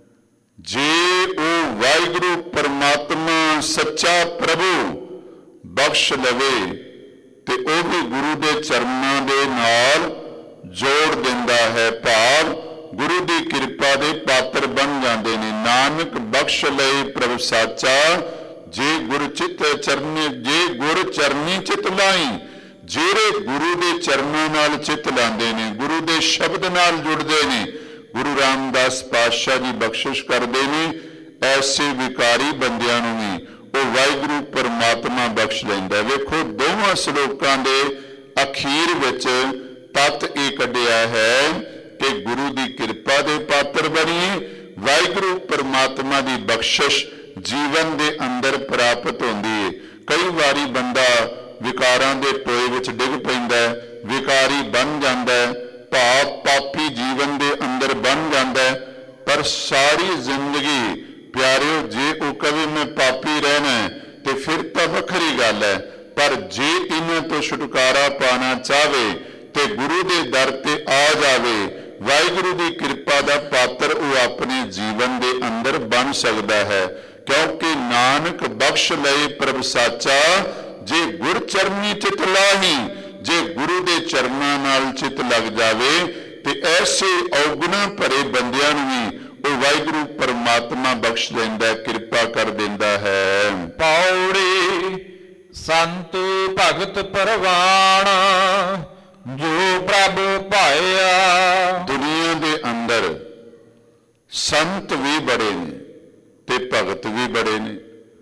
ਜੇ ਉਹ ਵਾਹਿਗੁਰੂ ਪਰਮਾਤਮਾ ਸੱਚਾ ਪ੍ਰਭੂ ਬਖਸ਼ ਲਵੇ ਤੇ ਉਹ ਵੀ ਗੁਰੂ ਦੇ ਚਰਨਾਂ ਦੇ ਨਾਲ ਜੋੜ ਦਿੰਦਾ ਹੈ। ਭਾਵ ਗੁਰੂ ਦੀ ਕਿਰਪਾ ਦੇ ਪਾਤਰ ਬਣ ਜਾਂਦੇ ਨੇ। ਨਾਨਕ ਬਖਸ਼ ਲਏ ਪ੍ਰਭ ਸਾਚਾ, ਜੇ ਗੁਰ ਚਿਤ ਚਰਨੀ ਜੇ ਗੁਰ ਚਰਨੀ ਚਿਤ ਲਾਈ। ਜਿਹੜੇ ਗੁਰੂ ਦੇ ਚਰਨਾਂ ਨਾਲ ਚਿਤ ਲਾਉਂਦੇ ਨੇ, ਗੁਰੂ ਦੇ ਸ਼ਬਦ ਨਾਲ ਜੁੜਦੇ ਨੇ, ਗੁਰੂ ਰਾਮਦਾਸ ਪਾਤਸ਼ਾਹ ਜੀ ਬਖਸ਼ਿਸ਼ ਕਰਦੇ ਨੇ। ਐਸੇ ਵਿਕਾਰੀ ਬੰਦਿਆਂ ਨੂੰ ਵੀ ਉਹ ਵਾਹਿਗੁਰੂ ਪਰਮਾਤਮਾ ਬਖਸ਼ ਲੈਂਦਾ। ਵੇਖੋ ਦੋਵਾਂ ਸ਼ਲੋਕਾਂ ਦੇ ਅਖੀਰ ਵਿੱਚ ਤੱਤ ਇਹ ਕੱਢਿਆ ਹੈ ਕਿ ਗੁਰੂ ਦੀ ਕਿਰਪਾ ਦੇ ਪਾਤਰ ਬਣੀਏ, ਵਾਹਿਗੁਰੂ ਪਰਮਾਤਮਾ ਦੀ ਬਖਸ਼ਿਸ਼ ਜੀਵਨ ਦੇ ਅੰਦਰ ਪ੍ਰਾਪਤ ਹੁੰਦੀ ਹੈ। ਕਈ ਵਾਰੀ ਬੰਦਾ ਵਿਕਾਰਾਂ ਦੇ ਟੋਏ ਵਿੱਚ ਡਿੱਗ ਪੈਂਦਾ ਹੈ, ਵਿਕਾਰੀ ਬਣ ਜਾਂਦਾ ਹੈ, ਪਾਪ ਪਾਪੀ ਜੀਵਨ ਦੇ ਅੰਦਰ ਬਣ ਜਾਂਦਾ ਹੈ। ਪਰ ਸਾਰੀ ਜ਼ਿੰਦਗੀ ਪਿਆਰਿਓ, ਜੇ ਉਹ ਕਵੇ ਮੈਂ ਪਾਪੀ ਰਹਿਣਾ ਤੇ ਫਿਰ ਤਾਂ ਵੱਖਰੀ ਗੱਲ ਹੈ, ਪਰ ਜੇ ਇਹਨਾਂ ਤੋਂ ਛੁਟਕਾਰਾ ਪਾਣਾ ਚਾਹਵੇ ਤੇ ਗੁਰੂ ਦੇ ਦਰ ਤੇ ਆ ਜਾਵੇ, ਵਾਹਿਗੁਰੂ ਦੀ ਕਿਰਪਾ ਦਾ ਪਾਤਰ ਉਹ ਆਪਣੇ ਜੀਵਨ ਦੇ ਅੰਦਰ ਬਣ ਸਕਦਾ ਹੈ। ਕਿਉਂਕਿ ਨਾਨਕ ਬਖਸ਼ ਲਏ ਪ੍ਰਭ ਸਾਚਾ, ਜੇ ਗੁਰ ਚਰਨੀ ਚਿਤ ਲਾਹੀ। ਜੇ ਗੁਰੂ ਦੇ ਚਰਨਾਂ ਨਾਲ ਚਿਤ ਲੱਗ ਜਾਵੇ ਤੇ ਐਸੇ ਔਗੁਣਾ ਭਰੇ ਬੰਦਿਆਂ ਨੂੰ ਵੀ ਉਹ ਵਾਹਿਗੁਰੂ ਪਰਮਾਤਮਾ ਬਖਸ਼ ਦਿੰਦਾ, ਕਿਰਪਾ ਕਰ ਦਿੰਦਾ ਹੈ। ਪੌੜੀ ਸੰਤ ਭਗਤ ਪਰਵਾਣਾ, ਜੋ ਪ੍ਰਭ ਭਾਇਆ। ਦੁਨੀਆ ਦੇ ਅੰਦਰ ਸੰਤ ਵੀ ਬੜੇ ਨੇ ਤੇ ਭਗਤ ਵੀ ਬੜੇ ਨੇ,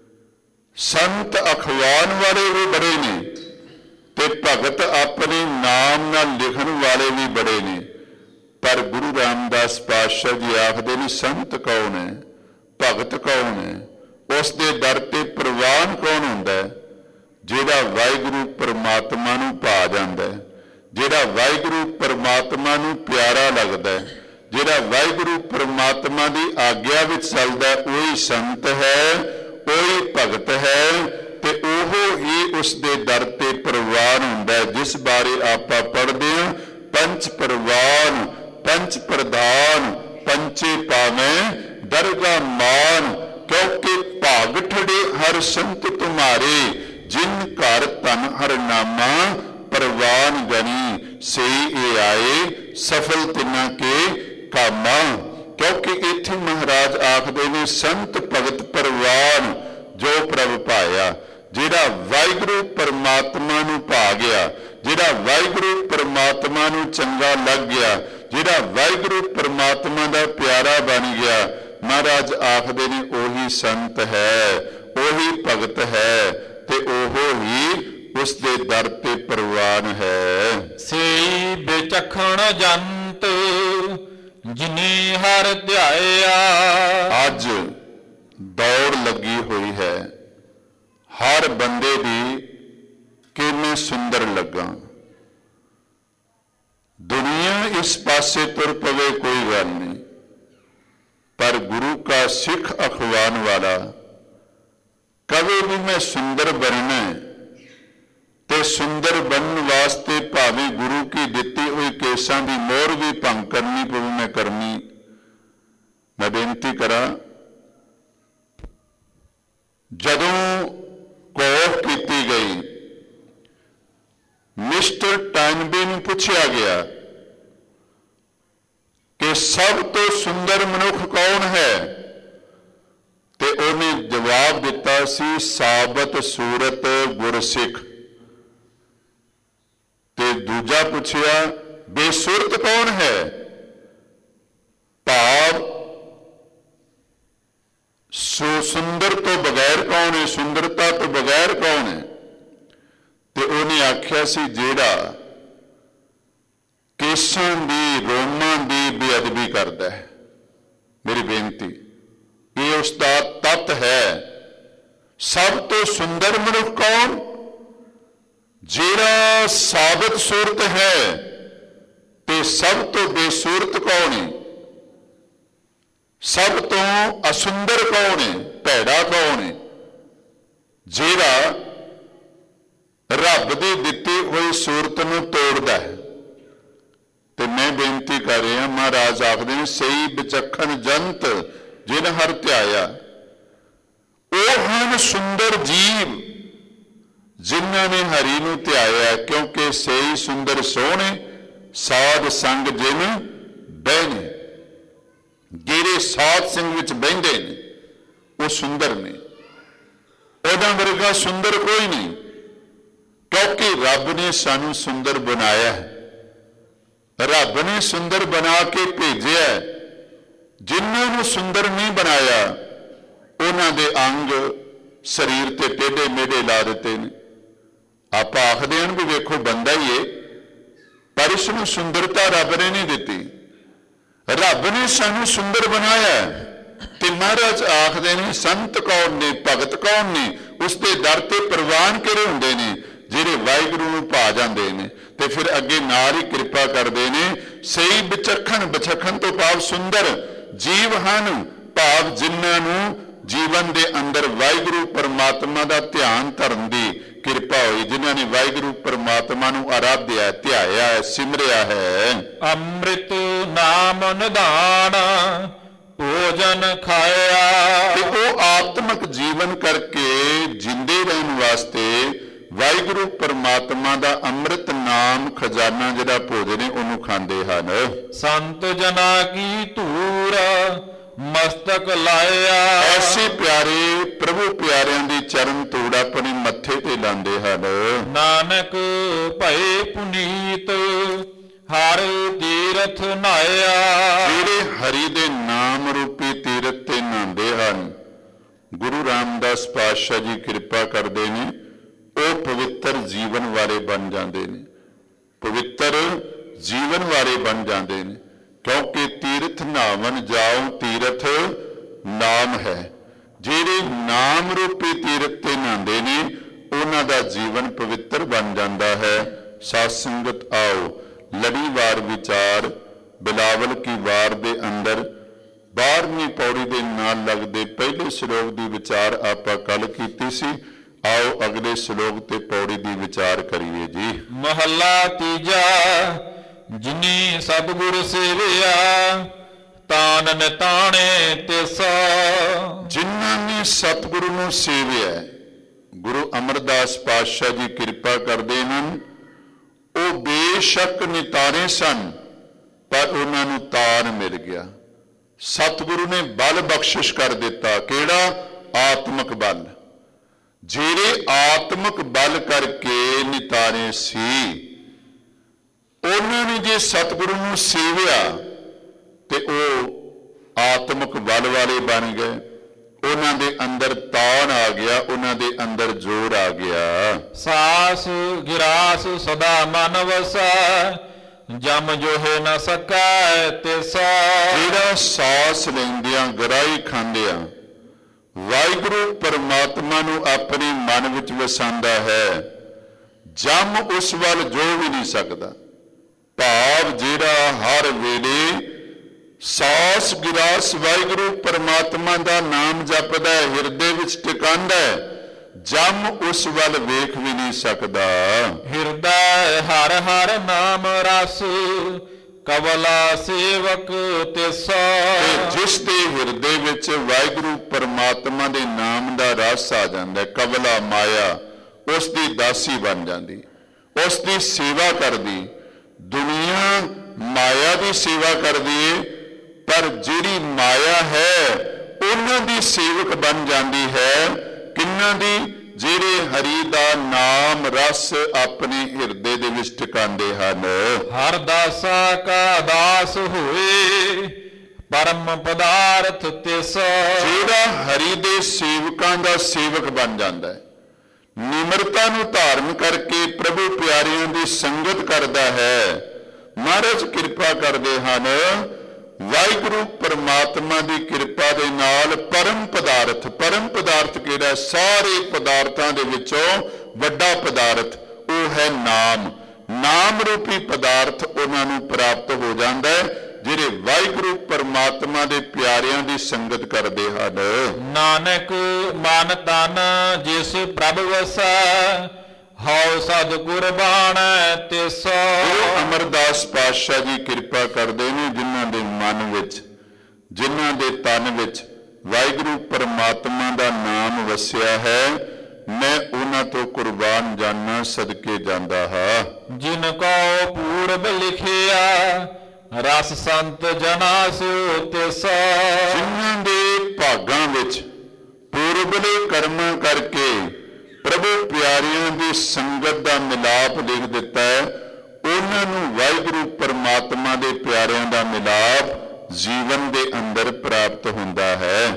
ਸੰਤ ਅਖਵਾਨ ਵਾਲੇ ਵੀ ਬੜੇ ਨੇ ਤੇ ਭਗਤ ਆਪਣੇ ਨਾਮ ਨਾਲ ਲਿਖਣ ਵਾਲੇ ਵੀ ਬੜੇ ਨੇ। ਪਰ ਗੁਰੂ ਰਾਮਦਾਸ ਪਾਤਸ਼ਾਹ ਜੀ ਆਖਦੇ ਨੇ ਸੰਤ ਕੌਣ ਹੈ, ਭਗਤ ਕੌਣ ਹੈ? ਉਸ ਦੇ ਦਰ ਤੇ ਪ੍ਰਵਾਨ ਕੌਣ ਹੁੰਦਾ ਹੈ? ਜਿਹੜਾ ਵਾਹਿਗੁਰੂ ਪਰਮਾਤਮਾ ਨੂੰ ਭਾ ਜਾਂਦਾ ਹੈ, ਜਿਹੜਾ ਵਾਹਿਗੁਰੂ ਪਰਮਾਤਮਾ ਨੂੰ ਪਿਆਰਾ ਲੱਗਦਾ ਹੈ, ਜਿਹੜਾ ਵਾਹਿਗੁਰੂ ਪਰਮਾਤਮਾ ਦੀ ਆਗਿਆ ਵਿੱਚ ਚੱਲਦਾ, ਉਹੀ ਸੰਤ ਹੈ, ਉਹੀ ਭਗਤ ਹੈ ਤੇ ਉਹ ਹੀ ਉਸ ਦੇ ਦਰ ਤੇ ਪ੍ਰਵਾਨ ਹੁੰਦਾ, ਜਿਸ ਬਾਰੇ ਆਪਾਂ ਪੜ੍ਹਦੇ ਹਾਂ ਪੰਚ ਪ੍ਰਵਾਨ ਪੰਚ ਪ੍ਰਧਾਨ ਪੰਚੇ ਪਾਵੇਂ ਦਰਗਾ ਮਾਨ। ਕਿਉਂਕਿ ਭਾਗ ਠੜੇ ਹਰ ਸੰਤ ਤੁਮਾਰੇ, ਜਿਨ ਘਰ ਧਨ ਹਰ ਨਾਮਾ ਪ੍ਰਵਾਨ ਗਣੀ। ਸਹੀ ਇਹ ਆਏ ਸਫਲ ਤਿਨਾ ਕੇ ਕਾਮਾ। ਕਿਉਂਕਿ ਇੱਥੇ ਮਹਾਰਾਜ ਆਖਦੇ ਨੇ ਸੰਤ ਭਗਤ ਪ੍ਰਵਾਨ ਜੋ ਪ੍ਰਭ ਭਾਇਆ। ਜਿਹੜਾ ਵਾਹਿਗੁਰੂ ਪਰਮਾਤਮਾ ਨੂੰ ਭਾ ਗਿਆ, ਜਿਹੜਾ ਵਾਹਿਗੁਰੂ ਪਰਮਾਤਮਾ ਨੂੰ ਚੰਗਾ ਲੱਗ ਗਿਆ, ਜਿਹੜਾ ਵਾਹਿਗੁਰੂ ਪਰਮਾਤਮਾ ਦਾ ਪਿਆਰਾ ਬਣ ਗਿਆ, ਮਹਾਰਾਜ ਆਖਦੇ ਨੇ ਉਹੀ ਸੰਤ ਹੈ, ਉਹੀ ਭਗਤ ਹੈ ਤੇ ਉਹ ਹੀ ਉਸ ਦੇ ਦਰ ਤੇ ਪ੍ਰਵਾਨ ਹੈ। ਸੇ ਬੇਚਖਣ ਜੰਤ ਜਿਨੇ ਹਰ ਧਿਆਇਆ। ਅੱਜ ਦੌੜ ਲੱਗੀ ਹੋਈ ਹੈ ਹਰ ਬੰਦੇ ਦੀ ਕਿ ਮੈਂ ਸੁੰਦਰ ਲੱਗਾ। ਦੁਨੀਆ ਇਸ ਪਾਸੇ ਤੁਰ ਪਵੇ ਕੋਈ ਗੱਲ ਨਹੀਂ, ਪਰ ਗੁਰੂ ਕਾ ਸਿੱਖ ਅਖਵਾਨ ਵਾਲਾ ਕਵੇ ਵੀ ਮੈਂ ਸੁੰਦਰ ਬਣਨਾ ਤੇ ਸੁੰਦਰ ਬਣਨ ਵਾਸਤੇ ਭਾਵੇਂ ਗੁਰੂ ਕੀ ਦਿੱਤੀ ਹੋਈ ਕੇਸਾਂ ਦੀ ਮੋਹਰ ਵੀ ਭੰਗ ਕਰਨੀ ਪਵੇ, ਮੈਂ ਕਰਨੀ। ਮੈਂ ਬੇਨਤੀ ਕਰਾਂ, ਜਦੋਂ ਕੋਹ ਕੀਤੀ ਗਈ, ਮਿਸਟਰ ਟਾਈਨਬੇ ਨੂੰ ਪੁੱਛਿਆ ਗਿਆ ਕਿ ਸਭ ਤੋਂ ਸੁੰਦਰ ਮਨੁੱਖ ਕੌਣ ਹੈ, ਤੇ ਉਹਨੇ ਜਵਾਬ ਦਿੱਤਾ ਸੀ ਸਾਬਤ ਸੂਰਤ ਗੁਰਸਿੱਖ। ਤੇ ਦੂਜਾ ਪੁੱਛਿਆ ਬੇਸੁਰਤ ਕੌਣ ਹੈ, ਭਾਵ ਸੋ ਸੁੰਦਰ ਤੋਂ ਬਗੈਰ ਕੌਣ ਹੈ, ਸੁੰਦਰਤਾ ਤੋਂ ਬਗੈਰ ਕੌਣ ਹੈ? ਤੇ ਉਹਨੇ ਆਖਿਆ ਸੀ ਜਿਹੜਾ ਕੇਸਾਂ ਦੀ ਰੋਮਾਂ ਦੀ ਬੇਅਦਬੀ ਕਰਦਾ ਹੈ। ਮੇਰੀ ਬੇਨਤੀ, ਇਹ ਉਸ ਦਾ ਤੱਤ ਹੈ। ਸਭ ਤੋਂ ਸੁੰਦਰ ਮਨੁੱਖ ਕੌਣ? ਜਿਹੜਾ ਸਾਬਤ ਸੂਰਤ ਹੈ। ਤੇ ਸਭ ਤੋਂ ਬੇਸੂਰਤ ਕੌਣ ਹੈ? ਸਭ ਤੋਂ ਅਸੁੰਦਰ ਕੌਣ ਹੈ, ਭੈੜਾ ਕੌਣ ਹੈ? ਜਿਹੜਾ ਰੱਬ ਦੀ ਦਿੱਤੀ ਹੋਈ ਸੂਰਤ ਨੂੰ ਤੋੜਦਾ ਹੈ। ਤੇ ਮੈਂ ਬੇਨਤੀ ਕਰ ਰਿਹਾ, ਮਹਾਰਾਜ ਆਖਦੇ ਨੇ ਸਹੀ ਵਿਚਖਣ ਜੰਤ ਜਿਨ ਹਰ ਧਿਆਇਆ। ਉਹ ਹਨ ਸੁੰਦਰ ਜੀਵ ਜਿਨ੍ਹਾਂ ਨੇ ਹਰੀ ਨੂੰ ਧਿਆਇਆ, ਕਿਉਂਕਿ ਸਹੀ ਸੁੰਦਰ ਸੋਹਣੇ ਸਾਧ ਸੰਗ ਜਿਨ ਬਹਿਨੇ। ਜਿਹੜੇ ਸਾਧ ਸਿੰਘ ਵਿੱਚ ਬਹਿੰਦੇ ਨੇ ਉਹ ਸੁੰਦਰ ਨੇ, ਉਹਨਾਂ ਵਰਗਾ ਸੁੰਦਰ ਕੋਈ ਨਹੀਂ, ਕਿਉਂਕਿ ਰੱਬ ਨੇ ਸਾਨੂੰ ਸੁੰਦਰ ਬਣਾਇਆ ਹੈ। ਰੱਬ ਨੇ ਸੁੰਦਰ ਬਣਾ ਕੇ ਭੇਜਿਆ। ਜਿਨ੍ਹਾਂ ਨੂੰ ਸੁੰਦਰ ਨਹੀਂ ਬਣਾਇਆ ਉਹਨਾਂ ਦੇ ਅੰਗ ਸਰੀਰ ਤੇ ਟੇਢੇ ਮੇਢੇ ਲਾ ਦਿੱਤੇ ਨੇ। ਆਪਾਂ ਆਖਦੇ ਹਾਂ ਵੀ ਵੇਖੋ ਬੰਦਾ ਹੀ ਏ, ਪਰ ਇਸ ਨੂੰ ਸੁੰਦਰਤਾ ਰੱਬ ਨੇ ਨਹੀਂ ਦਿੱਤੀ। ਰੱਬ ਨੇ ਸਾਨੂੰ ਸੁੰਦਰ ਬਣਾਇਆ ਤੇ ਮਹਾਰਾਜ ਆਖਦੇ ਨੇ ਸੰਤ ਕੌਣ ਨੇ, ਭਗਤ ਕੌਣ ਨੇ, ਉਸਦੇ ਦਰ ਤੇ ਪ੍ਰਵਾਨ ਕਿਹੜੇ ਹੁੰਦੇ ਨੇ, ਜਿਹੜੇ ਵਾਹਿਗੁਰੂ ਨੂੰ ਭਾ ਜਾਂਦੇ ਨੇ। ਤੇ ਫਿਰ ਅੱਗੇ ਨਾਲ ਹੀ ਕਿਰਪਾ ਕਰਦੇ ਨੇ, ਸਹੀ ਵਿਚਖਣ, ਵਿਚਖਣ ਤੋਂ ਭਾਵ ਸੁੰਦਰ ਜੀਵ ਹਨ, ਭਾਵ ਜਿਨ੍ਹਾਂ ਨੂੰ ਜੀਵਨ ਦੇ ਅੰਦਰ ਵਾਹਿਗੁਰੂ ਪਰਮਾਤਮਾ ਦਾ ਧਿਆਨ ਧਰਨ ਦੀ ਕਿਰਪਾ ਹੋਈ, ਜਿਨ੍ਹਾਂ ਨੇ ਵਾਹਿਗੁਰੂ ਪਰਮਾਤਮਾ ਨੂੰ ਆਰਾਧਿਆ, ਧਿਆਇਆ ਹੈ, ਸਿਮਰਿਆ ਹੈ। ਅੰਮ੍ਰਿਤ ਨਾਮ ਨਿਧਾਨ ਭੋਜਨ ਖਾਇਆ। ਤੇ ਉਹ ਆਤਮਿਕ ਜੀਵਨ ਕਰਕੇ ਜਿੰਦੇ ਰਹਿਣ ਵਾਸਤੇ ਵਾਹਿਗੁਰੂ ਪਰਮਾਤਮਾ ਦਾ ਅੰਮ੍ਰਿਤ ਨਾਮ ਖਜ਼ਾਨਾ ਜਿਹੜਾ ਭੋਜਨ ਹੈ ਉਹਨੂੰ ਖਾਂਦੇ ਹਨ। ਸੰਤ ਜਨਾ ਕੀ ਧੂਰ ਮਸਤਕ ਲਾਇਆ। ਐਸੇ ਪਿਆਰੇ ਪ੍ਰਭੂ ਪਿਆਰਿਆਂ ਦੀ ਚਰਨ ਧੂੜ ਆਪਣੇ ਮੱਥੇ ਤੇ ਲਾਉਂਦੇ ਹਨ। ਨਾਨਕ ਭਏ ਪੁਨੀਤ ਹਰ ਤੀਰਥ ਨਾਇਆ। ਜਿਹੜੇ ਹਰੀ ਦੇ ਨਾਮ ਰੂਪੀ ਤੀਰਥ ਤੇ ਨਹਾਉਂਦੇ ਹਨ, ਗੁਰੂ ਰਾਮਦਾਸ ਪਾਤਸ਼ਾਹ ਜੀ ਕਿਰਪਾ ਕਰਦੇ ਨੇ, ਉਹ ਪਵਿੱਤਰ ਜੀਵਨ ਵਾਲੇ ਬਣ ਜਾਂਦੇ ਨੇ, ਪਵਿੱਤਰ ਜੀਵਨ ਵਾਲੇ ਬਣ ਜਾਂਦੇ ਨੇ, ਕਿਉਂਕਿ ਤੀਰਥ ਨਾਵਨ ਜਾਓ ਤੀਰਥ ਨਾਮ ਹੈ। ਜਿਹੜੇ ਨਾਮ ਰੂਪੀ ਤੀਰਥ ਤੇ ਨਹਾਉਂਦੇ ਨੇ ਉਹਨਾਂ ਦਾ ਜੀਵਨ ਪਵਿੱਤਰ ਬਣ ਜਾਂਦਾ ਹੈ। ਸਾਧ ਸੰਗਤ ਆਓ ਲੜੀਵਾਰ ਵਿਚਾਰ ਬਿਲਾਵਲ ਕੀ ਵਾਰ ਦੇ ਅੰਦਰ ਬਾਰਵੀਂ ਪੌੜੀ ਦੇ ਨਾਲ ਲੱਗਦੇ ਪਹਿਲੇ ਸ਼ਲੋਕ ਦੀ ਵਿਚਾਰ ਆਪਾਂ ਕੱਲ ਕੀਤੀ ਸੀ। ਆਓ ਅਗਲੇ ਸ਼ਲੋਕ ਤੇ ਪੌੜੀ ਦੀ ਵਿਚਾਰ ਕਰੀਏ ਜੀ। ਮਹੱਲਾ ਤੀਜਾ। ਜਿਨੀ ਸਤਿਗੁਰ ਸੇਵਿਆ ਤਾਨ ਨਿਤਾਣੇ ਤਿਸਾ। ਜਿਨ੍ਹਾਂ ਨੇ ਸਤਿਗੁਰੂ ਨੂੰ ਸੇਵਿਆ, ਗੁਰੂ ਅਮਰਦਾਸ ਪਾਤਸ਼ਾਹ ਜੀ ਕਿਰਪਾ ਕਰਦੇ ਹਨ, ਉਹ ਬੇਸ਼ੱਕ ਨਿਤਾਰੇ ਸਨ ਪਰ ਉਹਨਾਂ ਨੂੰ ਤਾਨ ਮਿਲ ਗਿਆ। ਸਤਿਗੁਰੂ ਨੇ ਬਲ ਬਖਸ਼ਿਸ਼ ਕਰ ਦਿੱਤਾ। ਕਿਹੜਾ? ਆਤਮਿਕ ਬਲ। ਜਿਹੜੇ ਆਤਮਿਕ ਬਲ ਕਰਕੇ ਨਿਤਾਰੇ ਸੀ, ਉਹਨਾਂ ਨੇ ਜੇ ਸਤਿਗੁਰੂ ਨੂੰ ਸੇਵਿਆ ਤੇ ਉਹ ਆਤਮਿਕ ਬਲ ਵਾਲੇ ਬਣ ਗਏ। ਉਹਨਾਂ ਦੇ ਅੰਦਰ ਤਾਣ ਆ ਗਿਆ, ਉਹਨਾਂ ਦੇ ਅੰਦਰ ਜੋਰ ਆ ਗਿਆ। ਸਾਸ ਗਿਰਾਸ ਸਦਾ ਮਨ ਵਸੈ ਜਮ ਜੋਹੇ ਨ ਸਕੈ ਤਿਸਾ। ਜਿਹੜਾ ਸਾਸ ਲੈਂਦਿਆਂ ਗਰਾਈ ਖਾਂਦਿਆਂ ਵਾਹਿਗੁਰੂ ਪਰਮਾਤਮਾ ਨੂੰ ਆਪਣੇ ਮਨ ਵਿੱਚ ਵਸਾਉਂਦਾ ਹੈ, ਜਮ ਉਸ ਵੱਲ ਜੋ ਵੀ ਨਹੀਂ ਸਕਦਾ। ਭਾਵ ਜਿਹੜਾ ਹਰ ਵੇਲੇ ਸਾਸ ਗਿਰਾਸ ਵਾਹਿਗੁਰੂ ਪਰਮਾਤਮਾ ਦਾ ਨਾਮ ਜਪਦਾ ਹੈ, ਹਿਰਦੇ ਵਿੱਚ ਟਿਕਾਉਂਦਾ ਹੈ, ਜਮ ਉਸ ਵੱਲ ਵੇਖ ਵੀ ਨਹੀਂ ਸਕਦਾ। ਹਿਰਦੈ ਹਰ ਹਰ ਨਾਮ ਰਸ ਕਵਲਾ ਸੇਵਕ ਤਿਸਾ। ਜਿਸ ਦੇ ਹਿਰਦੇ ਵਿੱਚ ਵਾਹਿਗੁਰੂ ਪਰਮਾਤਮਾ ਦੇ ਨਾਮ ਦਾ ਰਸ ਆ ਜਾਂਦਾ, ਕਵਲਾ ਮਾਇਆ ਉਸ ਦੀ ਦਾਸੀ ਬਣ ਜਾਂਦੀ, ਉਸ ਦੀ ਸੇਵਾ ਕਰਦੀ। ਦੁਨੀਆ ਮਾਇਆ ਦੀ ਸੇਵਾ ਕਰਦੀ ਏ, ਪਰ ਜਿਹੜੀ ਮਾਇਆ ਹੈ ਉਹਨਾਂ ਦੀ ਸੇਵਕ ਬਣ ਜਾਂਦੀ ਹੈ। ਕਿੰਨਾਂ ਦੀ? ਜਿਹੜੇ ਹਰੀ ਦਾ ਨਾਮ ਰਸ ਆਪਣੇ ਹਿਰਦੇ ਦੇ ਵਿੱਚ ਟਿਕਾਉਂਦੇ ਹਨ। ਹਰ ਦਾਸਾ ਕਾ ਦਾਸ ਹੋਏ ਪਰਮ ਪਦਾਰਥ ਤਿਸਾ। ਜਿਹੜਾ ਹਰੀ ਦੇ ਸੇਵਕਾਂ ਦਾ ਸੇਵਕ ਬਣ ਜਾਂਦਾ ਹੈ, ਨਿਮਰਤਾ ਨੂੰ ਧਾਰਨ ਕਰਕੇ ਪ੍ਰਭੂ ਪਿਆਰਿਆਂ ਦੀ ਸੰਗਤ ਕਰਦਾ ਹੈ, ਮਹਾਰਾਜ ਕਿਰਪਾ ਕਰਦੇ ਹਨ। ਵਾਹਿਗੁਰੂ ਪਰਮਾਤਮਾ ਦੀ ਕਿਰਪਾ ਦੇ ਨਾਲ ਪਰਮ ਪਦਾਰਥ, ਪਰਮ ਪਦਾਰਥ ਕਿਹੜਾ? ਸਾਰੇ ਪਦਾਰਥਾਂ ਦੇ ਵਿੱਚੋਂ ਵੱਡਾ ਪਦਾਰਥ ਉਹ ਹੈ ਨਾਮ। ਨਾਮ ਰੂਪੀ ਪਦਾਰਥ ਉਹਨਾਂ ਨੂੰ ਪ੍ਰਾਪਤ ਹੋ ਜਾਂਦਾ ਹੈ, ਜਿਹੜੇ ਵਾਹਿਗੁਰੂ ਪਰਮਾਤਮਾ ਦੇ ਪਿਆਰਿਆਂ ਦੀ ਸੰਗਤ ਕਰਦੇ ਹਨ। ਨਾਨਕ ਮਨ ਤਨ ਜਿਸ ਪ੍ਰਭ ਵਸੈ ਹਉ ਸਦ ਕੁਰਬਾਨ ਤਿਸਾ। ਉਹ ਅਮਰਦਾਸ ਪਾਤਸ਼ਾਹ ਜੀ ਕਿਰਪਾ ਕਰਦੇ ਨੇ, ਜਿਨ੍ਹਾਂ ਦੇ ਮਨ ਵਿੱਚ, ਜਿਨ੍ਹਾਂ ਦੇ ਤਨ ਵਿੱਚ ਵਾਹਿਗੁਰੂ ਪਰਮਾਤਮਾ ਦਾ ਨਾਮ ਵਸਿਆ ਹੈ, ਮੈਂ ਉਹਨਾਂ ਤੋਂ ਕੁਰਬਾਨ ਜਾਨਾ ਸਦਕੇ ਜਾਂਦਾ ਹਾਂ। ਜਿਨ ਕੋ ਪੂਰਬ ਲਿਖਿਆ ਰਸ ਸੰਤ ਜਨਾ ਸਿਓ ਤਿਸਾ। ਜਿਨ੍ਹਾਂ ਦੇ ਭਾਗਾਂ ਵਿੱਚ ਪੂਰਬਲੇ ਕਰਮਾਂ ਕਰਕੇ ਪ੍ਰਭੂ ਪਿਆਰਿਆਂ ਦੀ ਸੰਗਤ ਦਾ ਮਿਲਾਪ ਲਿਖ ਦਿੱਤਾ ਹੈ, ਉਹਨਾਂ ਨੂੰ ਵਾਹਿਗੁਰੂ ਪਰਮਾਤਮਾ ਦੇ ਪਿਆਰਿਆਂ ਦਾ ਮਿਲਾਪ ਜੀਵਨ ਦੇ ਅੰਦਰ ਪ੍ਰਾਪਤ ਹੁੰਦਾ ਹੈ।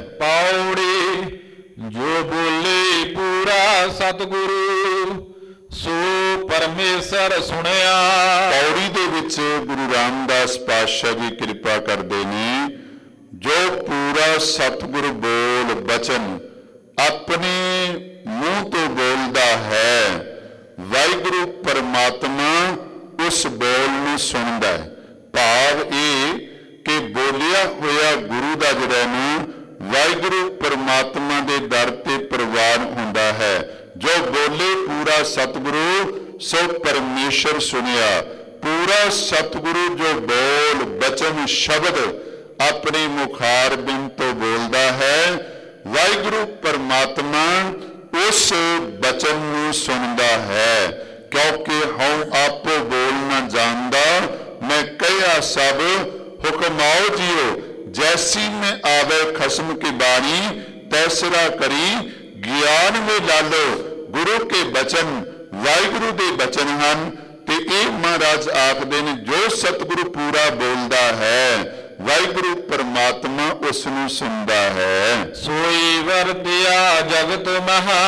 ਪੌੜੀ ਜੋ ਬੋਲੇ ਪੂਰਾ ਸਤਿਗੁਰੂ ਸੋ ਪਰਮੇਸ਼ਰ ਸੁਣਿਆ। ਪੌੜੀ ਦੇ ਵਿੱਚ ਗੁਰੂ ਰਾਮਦਾਸ ਪਾਤਸ਼ਾਹ ਜੀ ਕਿਰਪਾ ਕਰਦੇ ਨੇ, ਜੋ ਪੂਰਾ ਸਤਿਗੁਰੂ ਬੋਲ ਬਚਨ ਆਪਣੇ ਮੂੰਹ ਤੋਂ ਬੋਲਦਾ ਹੈ, ਵਾਹਿਗੁਰੂ ਪਰਮਾਤਮਾ ਉਸ ਬੋਲ ਨੂੰ ਸੁਣਦਾ ਹੈ। ਭਾਵ ਇਹ ਕਿ ਬੋਲਿਆ ਹੋਇਆ ਗੁਰੂ ਦਾ ਜਿਹੜਾ ਨੂੰ ਵਾਹਿਗੁਰੂ ਪਰਮਾਤਮਾ ਦੇ ਦਰ ਤੇ ਪ੍ਰਵਾਨ ਹੁੰਦਾ ਹੈ। ਜੋ ਬੋਲੇ ਪੂਰਾ ਸਤਿਗੁਰੂ ਸੋ ਪਰਮੇਸ਼ਰ ਸੁਣਿਆ। ਪੂਰਾ ਸਤਿਗੁਰੂ ਜੋ ਬੋਲ ਬਚਨ ਸ਼ਬਦ ਆਪਣੇ ਮੁਖਾਰ ਬਿੰਦ ਤੋਂ ਬੋਲਦਾ ਹੈ, ਵਾਹਿਗੁਰੂ ਪਰਮਾਤਮਾ ਉਸ ਬਚਨ ਨੂੰ ਸੁਣਦਾ ਹੈ। ਕਿਉਂਕਿ ਹਉ ਆਪੋ ਬੋਲ ਨਾ ਜਾਣਦਾ, ਮੈਂ ਕਹਿਆ ਸਭ ਹੁਕਮਾਓ ਜੀਓ। ਜੈਸੀ में आवे खसम की बाणी, तैसरा करी ਗਿਆਨ में लालो। गुरु के बचन वाहिगुरु ਦੇ ਬਚਨ ਹਨ ਤੇ ਇਹ ਮਹਾਰਾਜ ਆਖਦੇ ਨੇ, ਜੋ ਸਤਿਗੁਰੂ ਪੂਰਾ ਬੋਲਦਾ ਹੈ ਵਾਹਿਗੁਰੂ ਪਰਮਾਤਮਾ ਉਸ ਨੂੰ ਸੁਣਦਾ ਹੈ। ਸੋਈ ਵਰਤਿਆ ਜਗਤ ਮਹਾ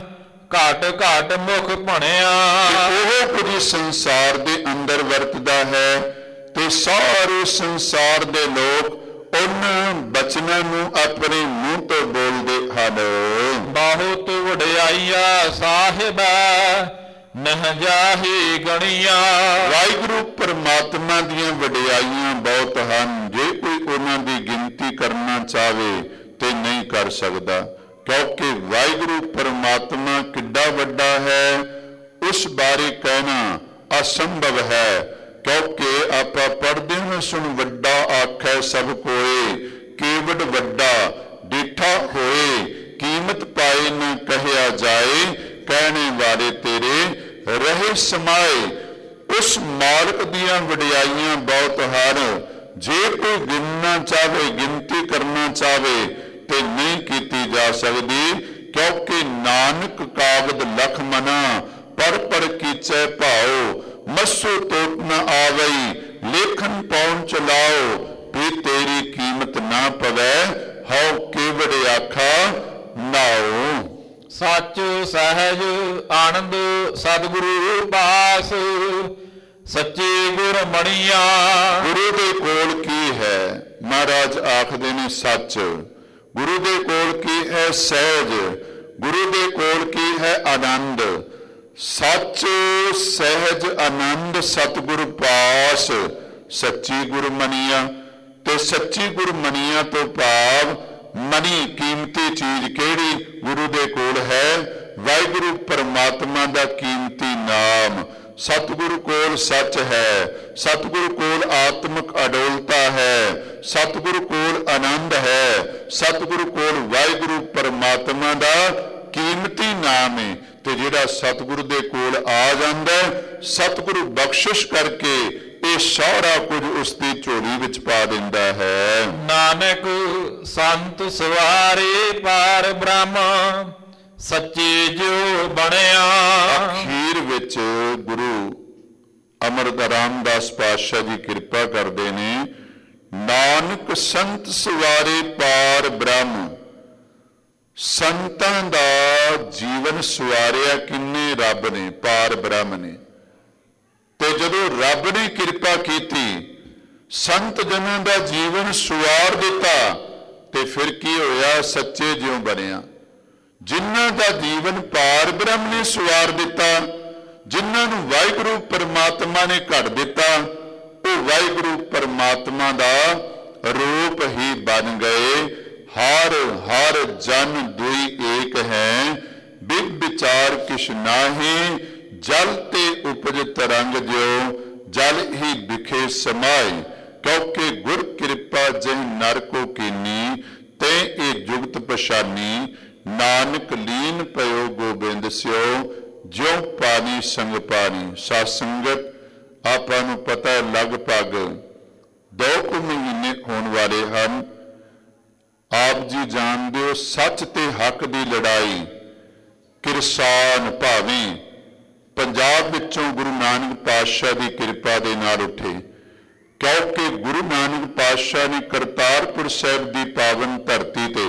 ਘਟ ਘਟ ਮੁਖ ਭਣਿਆ। ਉਹ ਕੁਝ ਸੰਸਾਰ ਦੇ ਅੰਦਰ ਵਰਤਦਾ ਹੈ ਤੇ ਸਾਰੇ ਸੰਸਾਰ ਦੇ ਲੋਕ ਉਹਨਾਂ ਬਚਨਾਂ ਨੂੰ ਆਪਣੇ ਮੂੰਹ ਤੋਂ ਬੋਲਦੇ ਹਨ। ਬਹੁਤ ਵਡਿਆਈਆ ਸਾਹਿਬਾ ਨਹ ਜਾਹੀ ਗਣੀਆਂ। ਵਾਹਿਗੁਰੂ ਪਰਮਾਤਮਾ ਦੀਆਂ ਵਡਿਆਈਆਂ ਬਹੁਤ ਹਨ, ਜੇ ਕੋਈ ਉਹਨਾਂ ਦੀ ਗਿਣਤੀ ਕਰਨਾ ਚਾਹਵੇ ਤੇ ਨਹੀਂ ਕਰ ਸਕਦਾ। ਕਿਉਂਕਿ ਵਾਹਿਗੁਰੂ ਪਰਮਾਤਮਾ ਕਿੱਡਾ ਵੱਡਾ ਹੈ, ਉਸ ਬਾਰੇ ਕਹਿਣਾ ਅਸੰਭਵ ਹੈ। ਕਿਉਂਕਿ ਆਪਾਂ ਪੜ੍ਹਦੇ ਹਾਂ, ਸੁਣ ਵੱਡਾ ਆਖੈ ਸਭ ਕੋਏ, ਕੇਵਡ ਵੱਡਾ ਡਿਠਾ ਹੋਏ, ਕੀਮਤ ਪਾਏ ਨਾ ਕਹਿਆ ਜਾਏ, ਕਹਿਣੇ ਵਾਲੇ ਤੇਰੇ ਰਹੇ ਸਮਾਏ। ਉਸ ਮਾਲਕ ਦੀਆਂ ਵਡਿਆਈਆਂ ਬਹੁਤ ਹਨ, ਜੇ ਕੋਈ ਗਿਣਨਾ ਚਾਹੇ ਗਿਣਤੀ ਕਰਨਾ ਚਾਹੇ ਤੇ ਨਹੀਂ ਕੀਤੀ ਜਾ ਸਕਦੀ। ਕਿਉਂਕਿ ਨਾਨਕ ਕਾਗਦ ਲਖ ਮਨਾ, ਪੜ ਪੜ ਕੀਚੈ ਭਾਓ, ਮਸੋ ਤੋਟ ਨਾ ਆਵਈ, ਲੇਖਨ ਪਾਉਣ ਚਲਾਓ, ਵੀ ਤੇਰੀ ਕੀਮਤ ਨਾ ਪਵੈ, ਹਉ ਕੇਵੜ ਆਖਾ ਨਾਓ। ਸੱਚ ਸਹਿਜ ਆਨੰਦ ਸਤਿਗੁਰੂ ਪਾਸ, ਸੱਚੇ ਗੁਰ ਮਣੀਆਂ। ਗੁਰੂ ਦੇ ਕੋਲ ਕੀ ਹੈ? ਮਹਾਰਾਜ ਆਖਦੇ ਨੇ ਸੱਚ। ਗੁਰੂ ਦੇ ਕੋਲ ਕੀ ਹੈ? ਸਹਿਜ। ਗੁਰੂ ਦੇ ਕੋਲ ਕੀ ਹੈ? ਆਨੰਦ। ਸੱਚ ਸਹਿਜ ਆਨੰਦ ਸਤਿਗੁਰ ਪਾਸ, ਸੱਚੀ ਗੁਰਮਣੀਆਂ। ਤੇ ਸੱਚੀ ਗੁਰਮਣੀਆਂ ਤੋਂ ਭਾਵ ਮਣੀ ਕੀਮਤੀ ਚੀਜ਼ ਕਿਹੜੀ? ਗੁਰੂ ਦੇ ਕੋਲ ਹੈ ਵਾਹਿਗੁਰੂ ਪਰਮਾਤਮਾ ਦਾ ਕੀਮਤੀ ਨਾਮ। ਸਤਿਗੁਰੂ ਕੋਲ ਸੱਚ ਹੈ, ਸਤਿਗੁਰੂ ਕੋਲ ਆਤਮਿਕ ਅਡੋਲਤਾ ਹੈ, ਸਤਿਗੁਰੂ ਕੋਲ ਆਨੰਦ ਹੈ, ਸਤਿਗੁਰੂ ਕੋਲ ਵਾਹਿਗੁਰੂ ਪਰਮਾਤਮਾ ਦਾ ਕੀਮਤੀ ਨਾਮ ਹੈ। ਤੇ ਜਿਹੜਾ ਸਤਿਗੁਰੂ ਦੇ ਕੋਲ ਆ ਜਾਂਦਾ, ਸਤਿਗੁਰੂ ਬਖਸ਼ਿਸ਼ ਕਰਕੇ ਇਹ ਸਾਰਾ ਕੁਝ ਉਸ ਦੀ ਝੋਲੀ ਵਿੱਚ ਪਾ ਦਿੰਦਾ ਹੈ। ਨਾਨਕ ਸੰਤ ਸਵਾਰੇ ਪਾਰ ਬ੍ਰਹਮ, ਸੱਚੇ ਜੋ ਬਣਿਆ। ਅਖੀਰ ਵਿੱਚ ਗੁਰੂ ਅਮਰ ਰਾਮਦਾਸ ਪਾਤਸ਼ਾਹ ਜੀ ਕਿਰਪਾ ਕਰਦੇ ਨੇ, ਨਾਨਕ ਸੰਤ ਸਵਾਰੇ ਪਾਰ ਬ੍ਰਹਮ। ਸੰਤਾਂ ਦਾ ਜੀਵਨ ਸਵਾਰਿਆ ਕਿੰਨੇ? ਰੱਬ ਨੇ, ਪਾਰ ਬ੍ਰਹਮ ਨੇ। ਤੇ ਜਦੋਂ ਰੱਬ ਨੇ ਕਿਰਪਾ ਕੀਤੀ, ਸੰਤ ਜਨਾਂ ਦਾ ਜੀਵਨ ਸਵਾਰ ਦਿੱਤਾ, ਤੇ ਫਿਰ ਕੀ ਹੋਇਆ? ਸੱਚੇ ਜਿਉਂ ਬਣਿਆ। ਜਿਨ੍ਹਾਂ ਦਾ ਜੀਵਨ ਪਾਰ ਬ੍ਰਹਮ ਨੇ ਸਵਾਰ ਦਿੱਤਾ, ਜਿਨ੍ਹਾਂ ਨੂੰ ਵਾਹਿਗੁਰੂ ਪਰਮਾਤਮਾ ਨੇ ਘੜ ਦਿੱਤਾ, ਉਹ ਵਾਹਿਗੁਰੂ ਪਰਮਾਤਮਾ ਦਾ ਰੂਪ ਹੀ ਬਣ ਗਏ। ਹਰ ਹਰ ਜਨ ਦੁਈ ਏਕ ਹੈ, ਬਿਗ ਵਿਚਾਰ ਕਿਛ ਨਾਹੀ, ਜਲ ਤੇ ਉਪਜ ਤਰੰਗ ਜਿਉ, ਜਲ ਹੀ ਵਿਖੇ ਸਮਾਏ। ਕਿਉਂਕਿ ਗੁਰ ਕਿਰਪਾ ਜਿਹ ਨਰ ਕੋ ਕੀਨੀ, ਤੇ ਇਹ ਜੁਗਤ ਪਛਾਨੀ, ਨਾਨਕ ਲੀਨ ਪਇਓ ਗੋਬਿੰਦ ਸਿਓ, ਜਿਉ ਪਾਣੀ ਸੰਗ ਪਾਣੀ। ਸਾਧ ਸੰਗਤ, ਆਪਾਂ ਨੂੰ ਪਤਾ ਲਗਭਗ ਦੋ ਕੁ ਮਹੀਨੇ ਹੋਣ ਵਾਲੇ ਹਨ। ਆਪ ਜੀ ਜਾਣਦੇ ਹੋ, ਸੱਚ ਤੇ ਹੱਕ ਦੀ ਲੜਾਈ ਕਿਰਸਾਨ ਭਾਵੇਂ ਪੰਜਾਬ ਵਿੱਚੋਂ ਗੁਰੂ ਨਾਨਕ ਪਾਤਸ਼ਾਹ ਦੀ ਕਿਰਪਾ ਦੇ ਨਾਲ ਉੱਠੇ, ਕਿਉਂਕਿ ਗੁਰੂ ਨਾਨਕ ਪਾਤਸ਼ਾਹ ਨੇ ਕਰਤਾਰਪੁਰ ਸਾਹਿਬ ਦੀ ਪਾਵਨ ਧਰਤੀ ਤੇ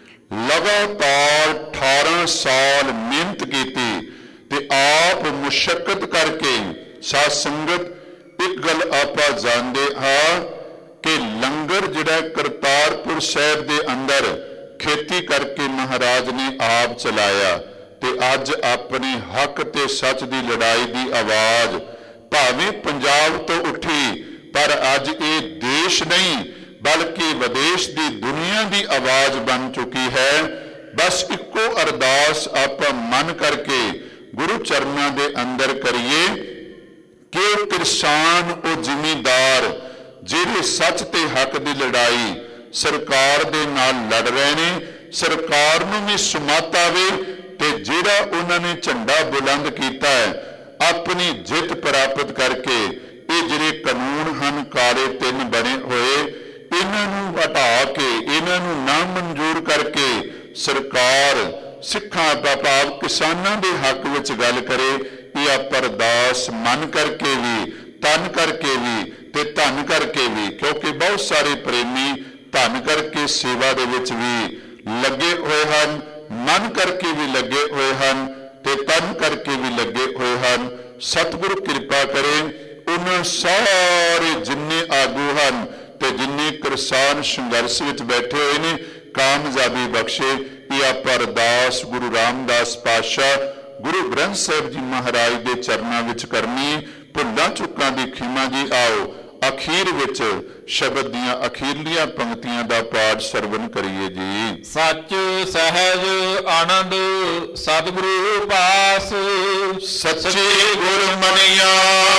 ਲਗਾਤਾਰ ਅਠਾਰਾਂ ਸਾਲ ਮਿਹਨਤ ਕੀਤੀ ਤੇ ਆਪ ਮੁਸ਼ੱਕਤ ਕਰਕੇ ਸਾਧ ਸੰਗਤ ਇੱਕ ਗੱਲ ਆਪਾਂ ਜਾਣਦੇ ਹਾਂ ਕਿ ਲੰਗਰ ਜਿਹੜਾ ਕਰਤਾਰਪੁਰ ਸਾਹਿਬ ਦੇ ਅੰਦਰ ਖੇਤੀ ਕਰਕੇ ਮਹਾਰਾਜ ਨੇ ਆਪ ਚਲਾਇਆ ਤੇ ਅੱਜ ਆਪਣੇ ਹੱਕ ਤੇ ਸੱਚ ਦੀ ਲੜਾਈ ਦੀ ਆਵਾਜ਼ ਭਾਵੇਂ ਪੰਜਾਬ ਤੋਂ ਉੱਠੀ, ਪਰ ਅੱਜ ਇਹ ਦੇਸ਼ ਨਹੀਂ ਬਲਕਿ ਵਿਦੇਸ਼ ਦੀ ਦੁਨੀਆ ਦੀ ਆਵਾਜ਼ ਬਣ ਚੁੱਕੀ ਹੈ। ਬਸ ਇੱਕੋ ਅਰਦਾਸ ਆਪਾਂ ਮਨ ਕਰਕੇ ਗੁਰੂ ਚਰਨਾਂ ਦੇ ਅੰਦਰ ਕਰੀਏ ਕਿ ਉਹ ਕਿਰਸਾਨ, ਉਹ ਜ਼ਿਮੀਂਦਾਰ ਜਿਹੜੇ ਸੱਚ ਤੇ ਹੱਕ ਦੀ ਲੜਾਈ ਸਰਕਾਰ ਦੇ ਨਾਲ ਲੜ ਰਹੇ ਨੇ, ਸਰਕਾਰ ਨੂੰ ਵੀ ਸੁਮਤ ਆਵੇ ਤੇ ਜਿਹੜਾ ਉਹਨਾਂ ਨੇ ਝੰਡਾ ਬੁਲੰਦ ਕੀਤਾ ਹੈ ਆਪਣੀ ਜਿੱਤ ਪ੍ਰਾਪਤ ਕਰਕੇ ਇਹ ਜਿਹੜੇ ਕਾਨੂੰਨ ਹਨ ਕਾਲੇ ਤਿੰਨ ਬਣੇ ਹੋਏ, ਇਹਨਾਂ ਨੂੰ ਹਟਾ ਕੇ ਇਹਨਾਂ ਨੂੰ ਨਾ ਮਨਜ਼ੂਰ ਕਰਕੇ ਸਰਕਾਰ ਸਿੱਖਾਂ ਦਾ ਭਾਵ ਕਿਸਾਨਾਂ ਦੇ ਹੱਕ ਵਿੱਚ ਗੱਲ ਕਰੇ। ਇਹ ਆਪਾਂ ਅਰਦਾਸ ਮਨ ਕਰਕੇ ਵੀ, ਤਨ ਕਰਕੇ ਵੀ ਤੇ ਧਨ ਕਰਕੇ ਵੀ, ਕਿਉਂਕਿ ਬਹੁਤ ਸਾਰੇ ਪ੍ਰੇਮੀ ਧਨ ਕਰਕੇ ਸੇਵਾ ਦੇ ਵਿੱਚ ਵੀ ਲੱਗੇ ਹੋਏ ਹਨ, ਮਨ ਕਰਕੇ ਵੀ ਲੱਗੇ ਹੋਏ ਹਨ ਤੇ ਤਨ ਕਰਕੇ ਵੀ ਲੱਗੇ ਹੋਏ ਹਨ। ਸਤਿਗੁਰੂ ਕਿਰਪਾ ਕਰੇ ਉਹਨਾਂ ਸਾਰੇ ਜਿੰਨੇ ਆਗੂ ਹਨ ਤੇ ਜਿੰਨੇ ਕਿਰਸਾਨ ਸੰਘਰਸ਼ ਵਿੱਚ ਬੈਠੇ ਹੋਏ ਨੇ ਕਾਮਯਾਬੀ ਬਖਸ਼ੇ। ਇਹ ਆਪਾਂ ਅਰਦਾਸ ਗੁਰੂ ਰਾਮਦਾਸ ਪਾਤਸ਼ਾਹ ਗੁਰੂ ਗ੍ਰੰਥ ਸਾਹਿਬ ਜੀ ਮਹਾਰਾਜ ਦੇ ਚਰਨਾਂ ਵਿੱਚ ਕਰਨੀ। ਭੁੱਲਾਂ ਚੁੱਕਾਂ ਦੀ ਖਿਮਾ ਜੀ। ਆਓ ਅਖੀਰ ਵਿੱਚ ਸ਼ਬਦ ਦੀਆਂ ਅਖੀਰਲੀਆਂ ਪੰਕਤੀਆਂ ਦਾ ਪਾਠ ਸਰਵਨ ਕਰੀਏ ਜੀ। ਸੱਚ ਸਹਿਜ ਆਨੰਦ ਸਤਿਗੁਰੂ ਪਾਸ, ਸੱਚੇ ਗੁਰ ਮੰਨਿਆ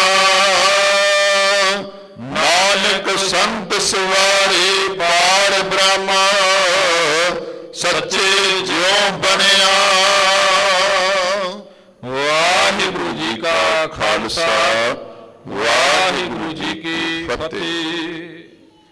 ਨਾਨਕ ਸੰਤ ਸਵਾਰੇ ਪਾਰ ਬ੍ਰਹਮਾ, ਸੱਚੇ ਜਿਉ ਬਣਿਆ। ਵਾਹਿਗੁਰੂ ਜੀ ਕਾ ਖਾਲਸਾ, ਵਾਹਿਗੁਰੂ ਜੀ ਕੀ ਫਤਿਹ।